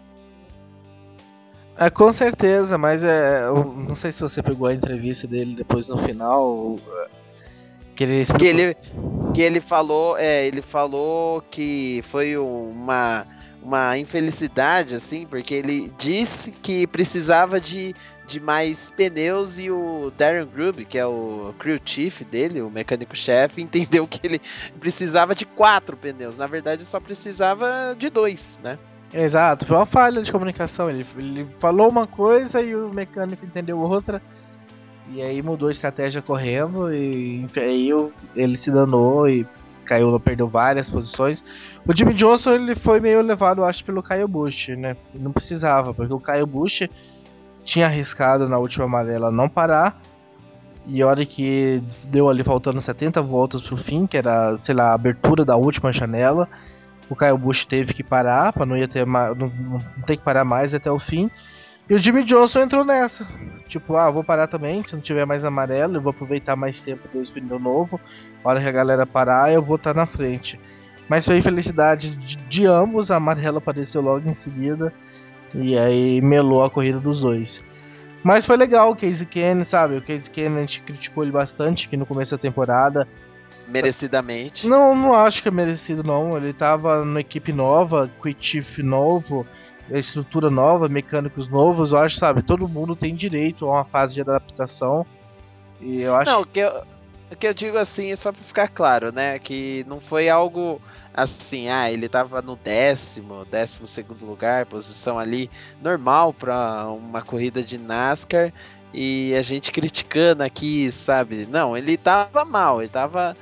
É, com certeza, mas é, eu não sei se você pegou a entrevista dele depois no final, que ele Que explicou. ele, que ele falou, é, ele falou que foi uma, uma infelicidade, assim, porque ele disse que precisava de, de mais pneus e o Darren Grube, que é o crew chief dele, o mecânico-chefe, entendeu que ele precisava de quatro pneus. Na verdade, só precisava de dois, né? Exato, foi uma falha de comunicação. Ele, ele falou uma coisa e o mecânico entendeu outra. E aí mudou a estratégia correndo e aí ele se danou e caiu, perdeu várias posições. O Jimmy Johnson ele foi meio levado, eu acho, pelo Kyle Busch, né? Não precisava, porque o Kyle Busch tinha arriscado na última amarela não parar. E a hora que deu ali faltando setenta voltas pro fim, que era, sei lá, a abertura da última janela, o Kyle Busch teve que parar para não ia ter não, não ter que parar mais até o fim. E o Jimmy Johnson entrou nessa. Tipo, ah, vou parar também, se não tiver mais amarelo, eu vou aproveitar mais tempo do pneu novo. A hora que a galera parar, eu vou estar na frente. Mas foi infelicidade de, de ambos, a amarela apareceu logo em seguida. E aí melou a corrida dos dois. Mas foi legal o Casey Kenny, sabe? O Casey Kenny a gente criticou ele bastante aqui no começo da temporada. Merecidamente. Não, não acho que é merecido não. Ele tava numa equipe nova, crew chief novo, estrutura nova, mecânicos novos. Eu acho, sabe, todo mundo tem direito a uma fase de adaptação. E eu Não, acho. o que eu, o que eu digo assim, só para ficar claro, né? Que não foi algo assim, ah, ele tava no décimo, décimo segundo lugar, posição ali normal para uma corrida de NASCAR e a gente criticando aqui, sabe? Não, ele tava mal, ele tava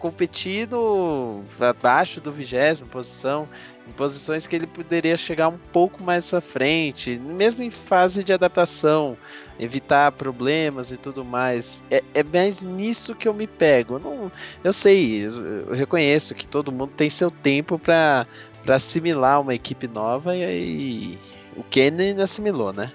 competindo abaixo do vigésimo posição, em posições que ele poderia chegar um pouco mais à frente, mesmo em fase de adaptação, evitar problemas e tudo mais. É, é mais nisso que eu me pego. Eu, não, eu sei, eu, eu reconheço que todo mundo tem seu tempo para para assimilar uma equipe nova e aí o Kenny assimilou, né?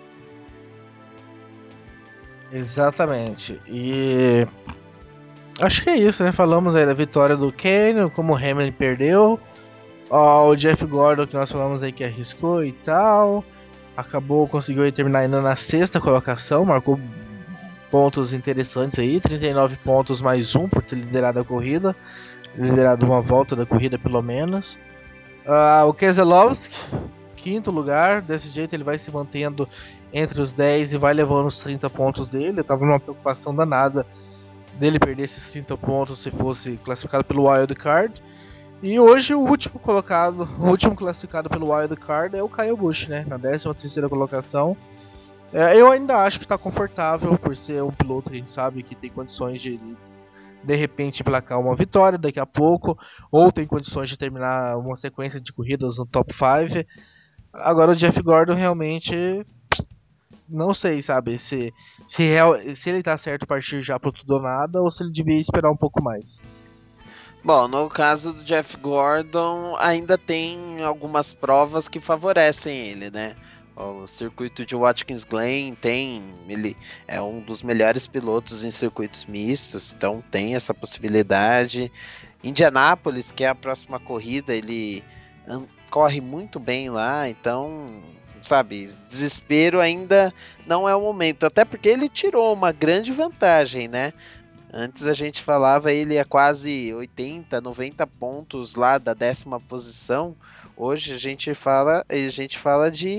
Exatamente. E acho que é isso, né? Falamos aí da vitória do Kenny, como o Hamilton perdeu. Ó, o Jeff Gordon, que nós falamos aí que arriscou e tal. Acabou, conseguiu aí terminar ainda na sexta colocação, marcou pontos interessantes aí, trinta e nove pontos mais um por ter liderado a corrida, liderado uma volta da corrida pelo menos. Uh, o Keselowski, quinto lugar, desse jeito ele vai se mantendo entre os dez e vai levando os trinta pontos dele. Eu tava numa preocupação danada dele perder esses trinta pontos se fosse classificado pelo Wild Card. E hoje o último colocado, o último classificado pelo Wild Card é o Kyle Busch, né? Na décima terceira colocação. É, eu ainda acho que está confortável por ser um piloto que a gente sabe que tem condições de de repente emplacar uma vitória daqui a pouco, ou tem condições de terminar uma sequência de corridas no top cinco. Agora o Jeff Gordon realmente não sei, sabe, se, se, real, se ele tá certo a partir já pro tudo ou nada, ou se ele devia esperar um pouco mais. Bom, no caso do Jeff Gordon, ainda tem algumas provas que favorecem ele, né? O circuito de Watkins Glen tem, ele é um dos melhores pilotos em circuitos mistos, então tem essa possibilidade. Indianápolis, que é a próxima corrida, ele corre muito bem lá, então, sabe, desespero ainda não é o momento, até porque ele tirou uma grande vantagem, né? Antes a gente falava ele a quase oitenta, noventa pontos lá da décima posição. Hoje a gente fala, a gente fala de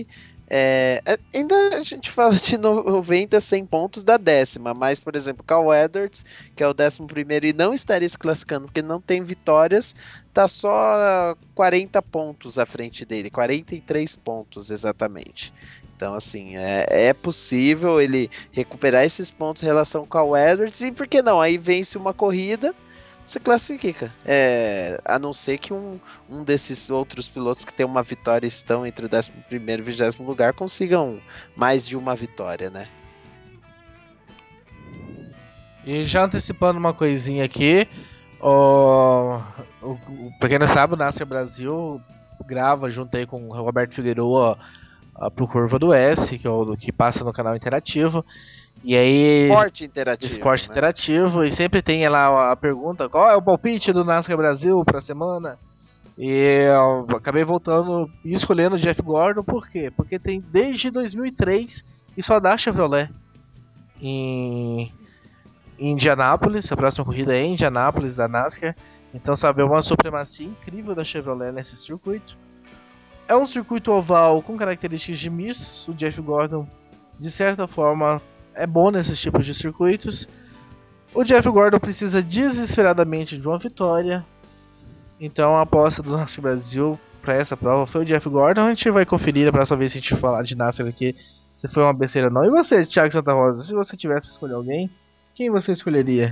É, é, ainda a gente fala de noventa, cem pontos da décima, mas, por exemplo, Cal Edwards, que é o décimo primeiro e não estaria se classificando porque não tem vitórias, tá só quarenta pontos à frente dele, quarenta e três pontos exatamente. Então, assim, é, é possível ele recuperar esses pontos em relação ao Cal Edwards e, por que não? Aí vence uma corrida, você classifica. É, a não ser que um, um desses outros pilotos que tem uma vitória estão entre o décimo primeiro e vigésimo lugar consigam mais de uma vitória, né? E já antecipando uma coisinha aqui, o, o, o pra quem não sabe, o NASCAR Brasil grava junto aí com o Roberto Figueiredo pro Curva do S, que é o que passa no canal interativo. E aí, Esporte interativo, esporte né? interativo, e sempre tem lá a pergunta: qual é o palpite do NASCAR Brasil pra semana? E eu acabei voltando e escolhendo o Jeff Gordon, por quê? Porque tem desde dois mil e três e só dá Chevrolet em, em Indianápolis. A próxima corrida é em Indianápolis da NASCAR. Então, sabe, é uma supremacia incrível da Chevrolet nesse circuito. É um circuito oval com características de miss. O Jeff Gordon, de certa forma, é bom nesses tipos de circuitos. O Jeff Gordon precisa desesperadamente de uma vitória. Então a aposta do NASCAR Brasil para essa prova foi o Jeff Gordon. A gente vai conferir a próxima vez que a gente falar de NASCAR aqui se foi uma besteira ou não. E você, Thiago Santa Rosa, se você tivesse que escolher alguém, quem você escolheria?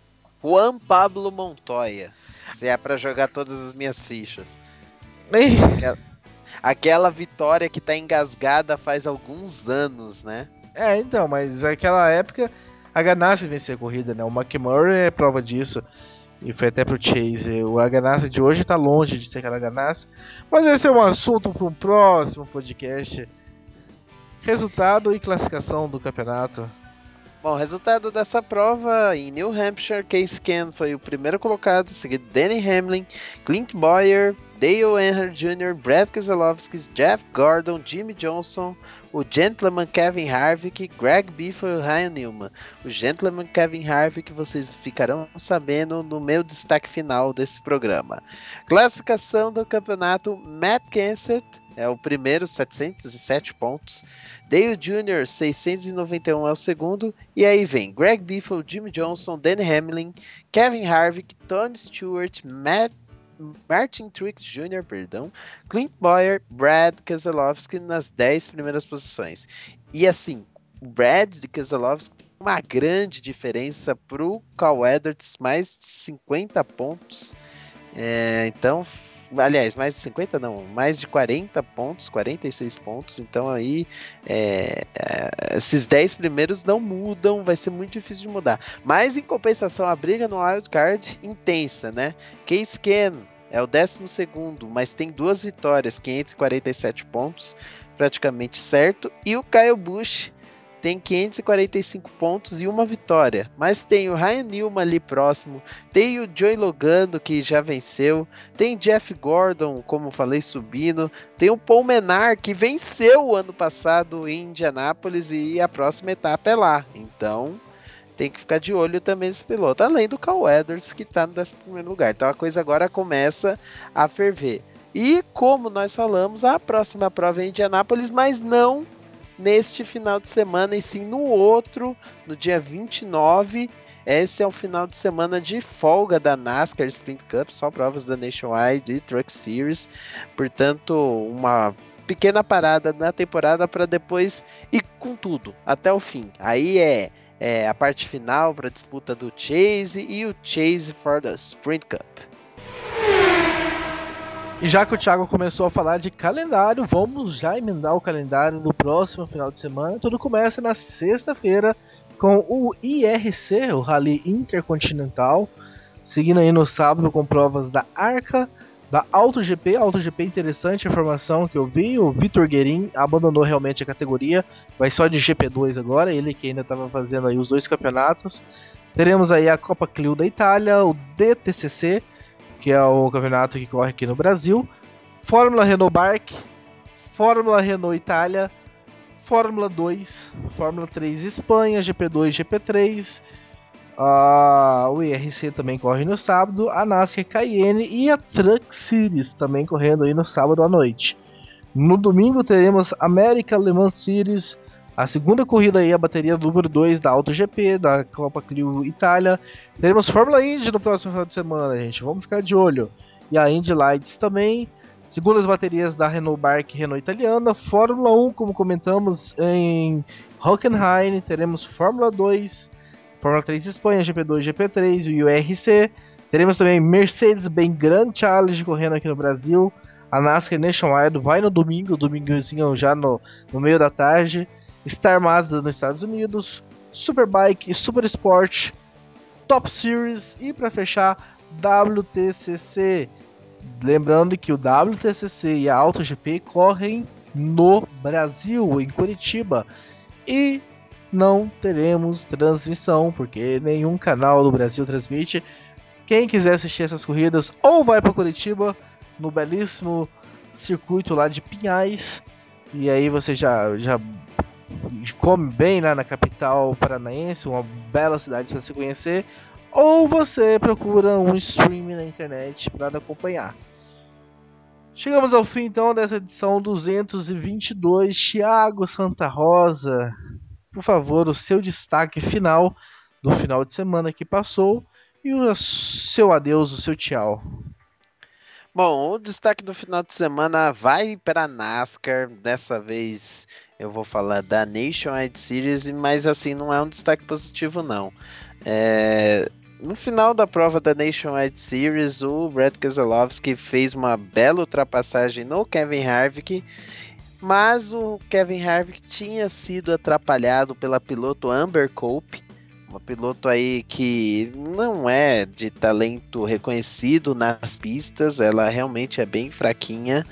Juan Pablo Montoya. Se é pra jogar todas as minhas fichas. Ei, Aquela, aquela vitória que tá engasgada faz alguns anos, né? É, então, mas naquela época a Ganassi vencia a corrida, né? O McMurray é prova disso. E foi até pro Chase. O Ganassi de hoje tá longe de ser aquela Ganassi. Mas esse é um assunto para um próximo podcast. Resultado e classificação do campeonato. Bom, resultado dessa prova, em New Hampshire, Case Ken foi o primeiro colocado, seguido Denny Hamlin, Clint Bowyer, Dale Earnhardt Júnior, Brad Keselowski, Jeff Gordon, Jimmy Johnson, o Gentleman Kevin Harvick, Greg Biffle e Ryan Newman. O Gentleman Kevin Harvick vocês ficarão sabendo no meu destaque final desse programa. Classificação do campeonato, Matt Kenseth é o primeiro, setecentos e sete pontos. Dale Júnior, seiscentos e noventa e um é o segundo. E aí vem Greg Biffle, Jimmy Johnson, Danny Hamlin, Kevin Harvick, Tony Stewart, Matt, Martin Truex Júnior, perdão, Clint Bowyer, Brad Keselowski nas dez primeiras posições. E assim, o Brad Keselowski tem uma grande diferença para o Cal Edwards, mais de cinquenta pontos. É, então, aliás, mais de cinquenta não, mais de quarenta pontos, quarenta e seis pontos. Então aí, é, é, esses dez primeiros não mudam, vai ser muito difícil de mudar. Mas em compensação, a briga no Wild Card intensa, né? Case Ken é o décimo segundo, mas tem duas vitórias, quinhentos e quarenta e sete pontos, praticamente certo. E o Kyle Busch tem quinhentos e quarenta e cinco pontos e uma vitória. Mas tem o Ryan Newman ali próximo, tem o Joey Logano que já venceu, tem Jeff Gordon, como falei, subindo, tem o Paul Menard que venceu o ano passado em Indianápolis e a próxima etapa é lá. Então tem que ficar de olho também nesse piloto, além do Cal Edwards que está no décimo primeiro lugar. Então a coisa agora começa a ferver. E como nós falamos, a próxima prova é em Indianápolis, mas não neste final de semana, e sim no outro, no dia vinte e nove. Esse é o final de semana de folga da NASCAR Sprint Cup, só provas da Nationwide e Truck Series. Portanto, uma pequena parada na temporada para depois ir com tudo até o fim. Aí é, é a parte final para a disputa do Chase e o Chase for the Sprint Cup. E já que o Thiago começou a falar de calendário, vamos já emendar o calendário do próximo final de semana. Tudo começa na sexta-feira com o I R C, o Rally Intercontinental, seguindo aí no sábado com provas da Arca, da AutoGP. AutoGP interessante a informação que eu vi, o Vitor Guerin abandonou realmente a categoria, vai só de G P dois agora, ele que ainda estava fazendo aí os dois campeonatos. Teremos aí a Copa Clio da Itália, o D T C C, que é o campeonato que corre aqui no Brasil, Fórmula Renault Barc, Fórmula Renault Itália, Fórmula dois, Fórmula três Espanha, G P dois, G P três, uh, o I R C também corre no sábado, a NASCAR Cayenne e a Truck Series também correndo aí no sábado à noite. No domingo teremos América Le Mans Series, a segunda corrida aí, a bateria número dois da AutoGP, da Copa Clio Itália. Teremos Fórmula Indy no próximo final de semana, gente, vamos ficar de olho. E a Indy Lights também, segundo as baterias da Renault Barque e Renault Italiana. Fórmula um, como comentamos, em Hockenheim, teremos Fórmula dois, Fórmula três Espanha, G P dois, G P três e o I R C. Teremos também Mercedes-Benz Grand Challenge correndo aqui no Brasil. A NASCAR Nationwide vai no domingo, domingozinho já no, no meio da tarde. Star Mazda nos Estados Unidos, Superbike e Super Sport, Top Series e para fechar W T C C. Lembrando que o W T C C e a AutoGP correm no Brasil, em Curitiba, e não teremos transmissão porque nenhum canal do Brasil transmite. Quem quiser assistir essas corridas ou vai para Curitiba no belíssimo circuito lá de Pinhais, e aí você já já come bem lá na capital paranaense, uma bela cidade para se conhecer, ou você procura um streaming na internet para acompanhar. Chegamos ao fim então dessa edição duzentos e vinte e dois. Thiago Santa Rosa, por favor, o seu destaque final do final de semana que passou e o seu adeus, o seu tchau. Bom, o destaque do final de semana vai para a NASCAR. Dessa vez eu vou falar da Nationwide Series, mas assim, não é um destaque positivo não. É... No final da prova da Nationwide Series, o Brad Keselowski fez uma bela ultrapassagem no Kevin Harvick, mas o Kevin Harvick tinha sido atrapalhado pela piloto Amber Cope, uma piloto aí que não é de talento reconhecido nas pistas, ela realmente é bem fraquinha,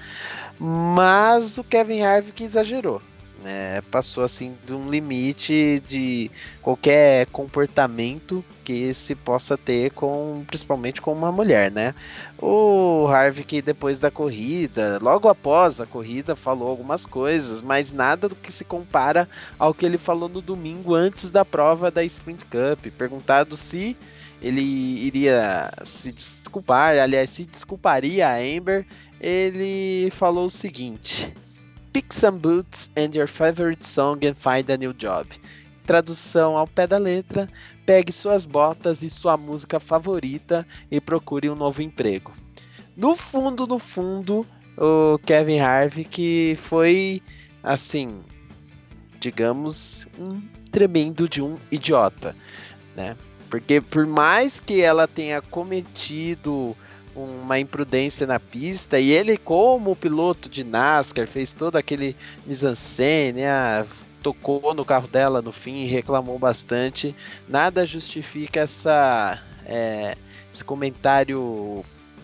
mas o Kevin Harvick exagerou, né? Passou assim de um limite de qualquer comportamento que se possa ter com, principalmente com uma mulher, né? O Harvick depois da corrida, logo após a corrida, falou algumas coisas, mas nada do que se compara ao que ele falou no domingo antes da prova da Sprint Cup, perguntado se ele iria se desculpar, aliás, se desculparia a Amber. Ele falou o seguinte: Pick some boots and your favorite song and find a new job. Tradução ao pé da letra: pegue suas botas e sua música favorita e procure um novo emprego. No fundo, no fundo, o Kevin Harvick foi, assim, digamos, um tremendo de um idiota, né? Porque por mais que ela tenha cometido uma imprudência na pista, e ele, como piloto de NASCAR, fez todo aquele mise-en-scène, ah, tocou no carro dela no fim e reclamou bastante, nada justifica essa, é, esse comentário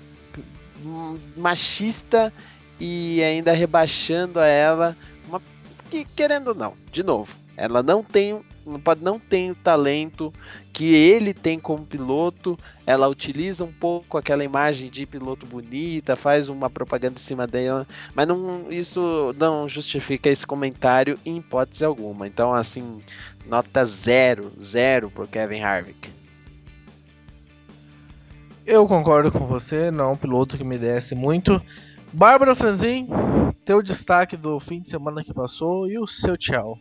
machista e ainda rebaixando a ela, uma, que, querendo ou não, de novo, ela não tem, não pode não tem o talento que ele tem como piloto. Ela utiliza um pouco aquela imagem de piloto bonita, faz uma propaganda em cima dela, mas não, isso não justifica esse comentário em hipótese alguma. Então, assim, nota zero, zero pro Kevin Harvick. Eu concordo com você, não é um piloto que me desce muito. Bárbara Franzin, teu destaque do fim de semana que passou e o seu tchau.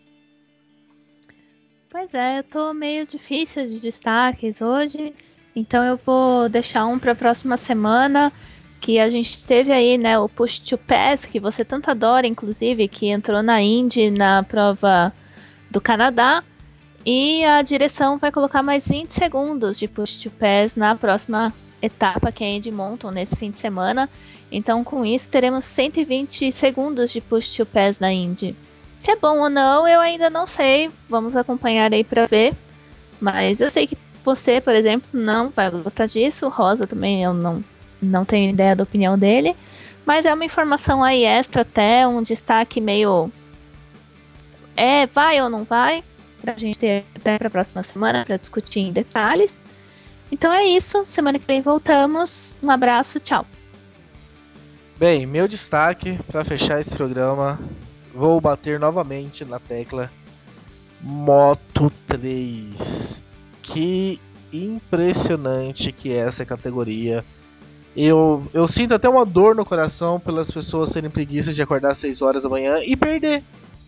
Pois é, eu tô meio difícil de destaques hoje, então eu vou deixar um para a próxima semana, que a gente teve aí, né, o Push to Pass, que você tanto adora, inclusive, que entrou na Indy na prova do Canadá, e a direção vai colocar mais vinte segundos de Push to Pass na próxima etapa, que é a Indy Mountain, nesse fim de semana. Então, com isso, teremos cento e vinte segundos de Push to Pass na Indy. Se é bom ou não, eu ainda não sei. Vamos acompanhar aí para ver. Mas eu sei que você, por exemplo, não vai gostar disso. O Rosa também, eu não, não tenho ideia da opinião dele. Mas é uma informação aí extra, até um destaque meio... É, vai ou não vai? Pra gente ter até pra próxima semana para discutir em detalhes. Então é isso. Semana que vem voltamos. Um abraço, tchau. Bem, meu destaque para fechar esse programa, vou bater novamente na tecla Moto três. Que impressionante que é essa categoria. Eu, eu sinto até uma dor no coração pelas pessoas terem preguiça de acordar às seis horas da manhã e perder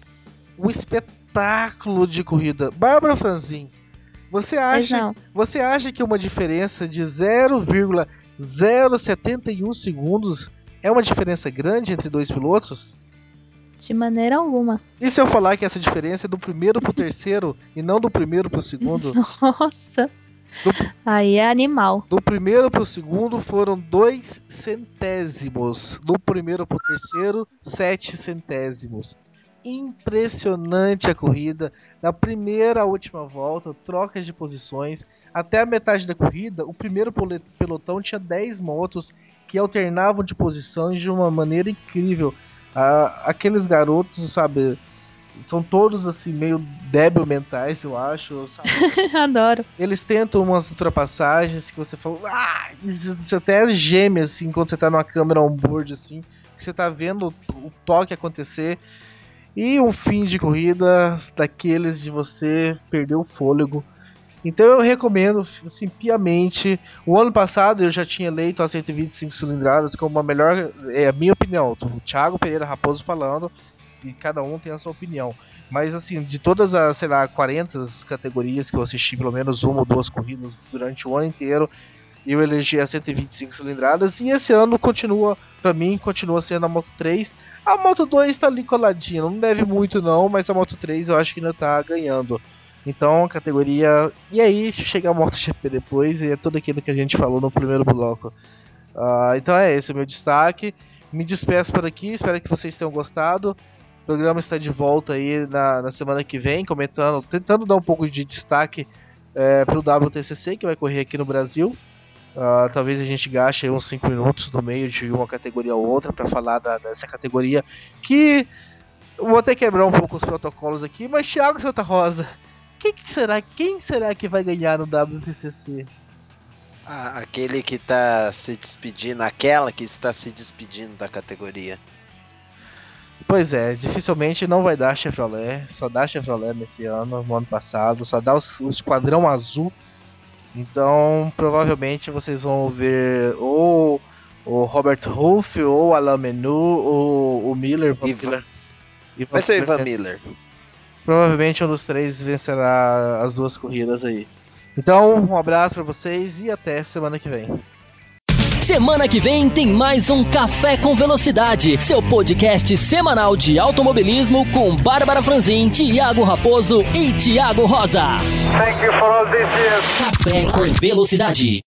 o espetáculo de corrida. Bárbara Franzin, você acha, você acha que uma diferença de zero vírgula zero setenta e um segundos é uma diferença grande entre dois pilotos? De maneira alguma. E se eu falar que essa diferença é do primeiro pro terceiro e não do primeiro pro segundo? Nossa! Do, Aí é animal. Do primeiro pro segundo foram dois centésimos. Do primeiro pro terceiro, sete centésimos. Impressionante a corrida. Da primeira à última volta, trocas de posições. Até a metade da corrida, o primeiro pelotão tinha dez motos que alternavam de posições de uma maneira incrível. Ah, aqueles garotos, sabe, são todos assim meio débil mentais, eu acho, sabe? Adoro. Eles tentam umas ultrapassagens que você fala, ah, você até geme assim quando você tá numa câmera on-board assim, que você tá vendo o toque acontecer. E um fim de corrida daqueles de você perder o fôlego. Então eu recomendo, assim, piamente. O ano passado eu já tinha eleito a cento e vinte e cinco cilindradas como a melhor, é a minha opinião. O Thiago Pereira Raposo falando, e cada um tem a sua opinião. Mas assim, de todas as, sei lá, quarenta categorias que eu assisti, pelo menos uma ou duas corridas durante o ano inteiro, eu elegi a cento e vinte e cinco cilindradas. E esse ano continua, pra mim, continua sendo a Moto três. A Moto dois tá ali coladinha, não deve muito não, mas a Moto três eu acho que ainda tá ganhando. Então, a categoria... E aí, chega a MotoGP depois, e é tudo aquilo que a gente falou no primeiro bloco. Uh, então é esse o meu destaque. Me despeço por aqui, espero que vocês tenham gostado. O programa está de volta aí na, na semana que vem, comentando, tentando dar um pouco de destaque é, para o W T C C, que vai correr aqui no Brasil. Uh, talvez a gente gaste aí uns cinco minutos no meio de uma categoria ou outra para falar da, dessa categoria, que vou até quebrar um pouco os protocolos aqui, mas Thiago Santa Rosa, quem que será, quem será que vai ganhar no W T C C? Ah, aquele que tá se despedindo, aquela que está se despedindo da categoria. Pois é, dificilmente não vai dar Chevrolet, só dá Chevrolet nesse ano, no ano passado, só dá o Esquadrão Azul. Então, provavelmente vocês vão ver ou o Robert Ruff, ou o Alain Menu, ou o Miller. Ivan. Miller. Ivan vai ser o Ivan Miller. Provavelmente um dos três vencerá as duas corridas aí. Então, um abraço pra vocês e até semana que vem. Semana que vem tem mais um Café com Velocidade, seu podcast semanal de automobilismo com Bárbara Franzin, Thiago Raposo e Thiago Rosa. Thank you for all this years. Café com Velocidade.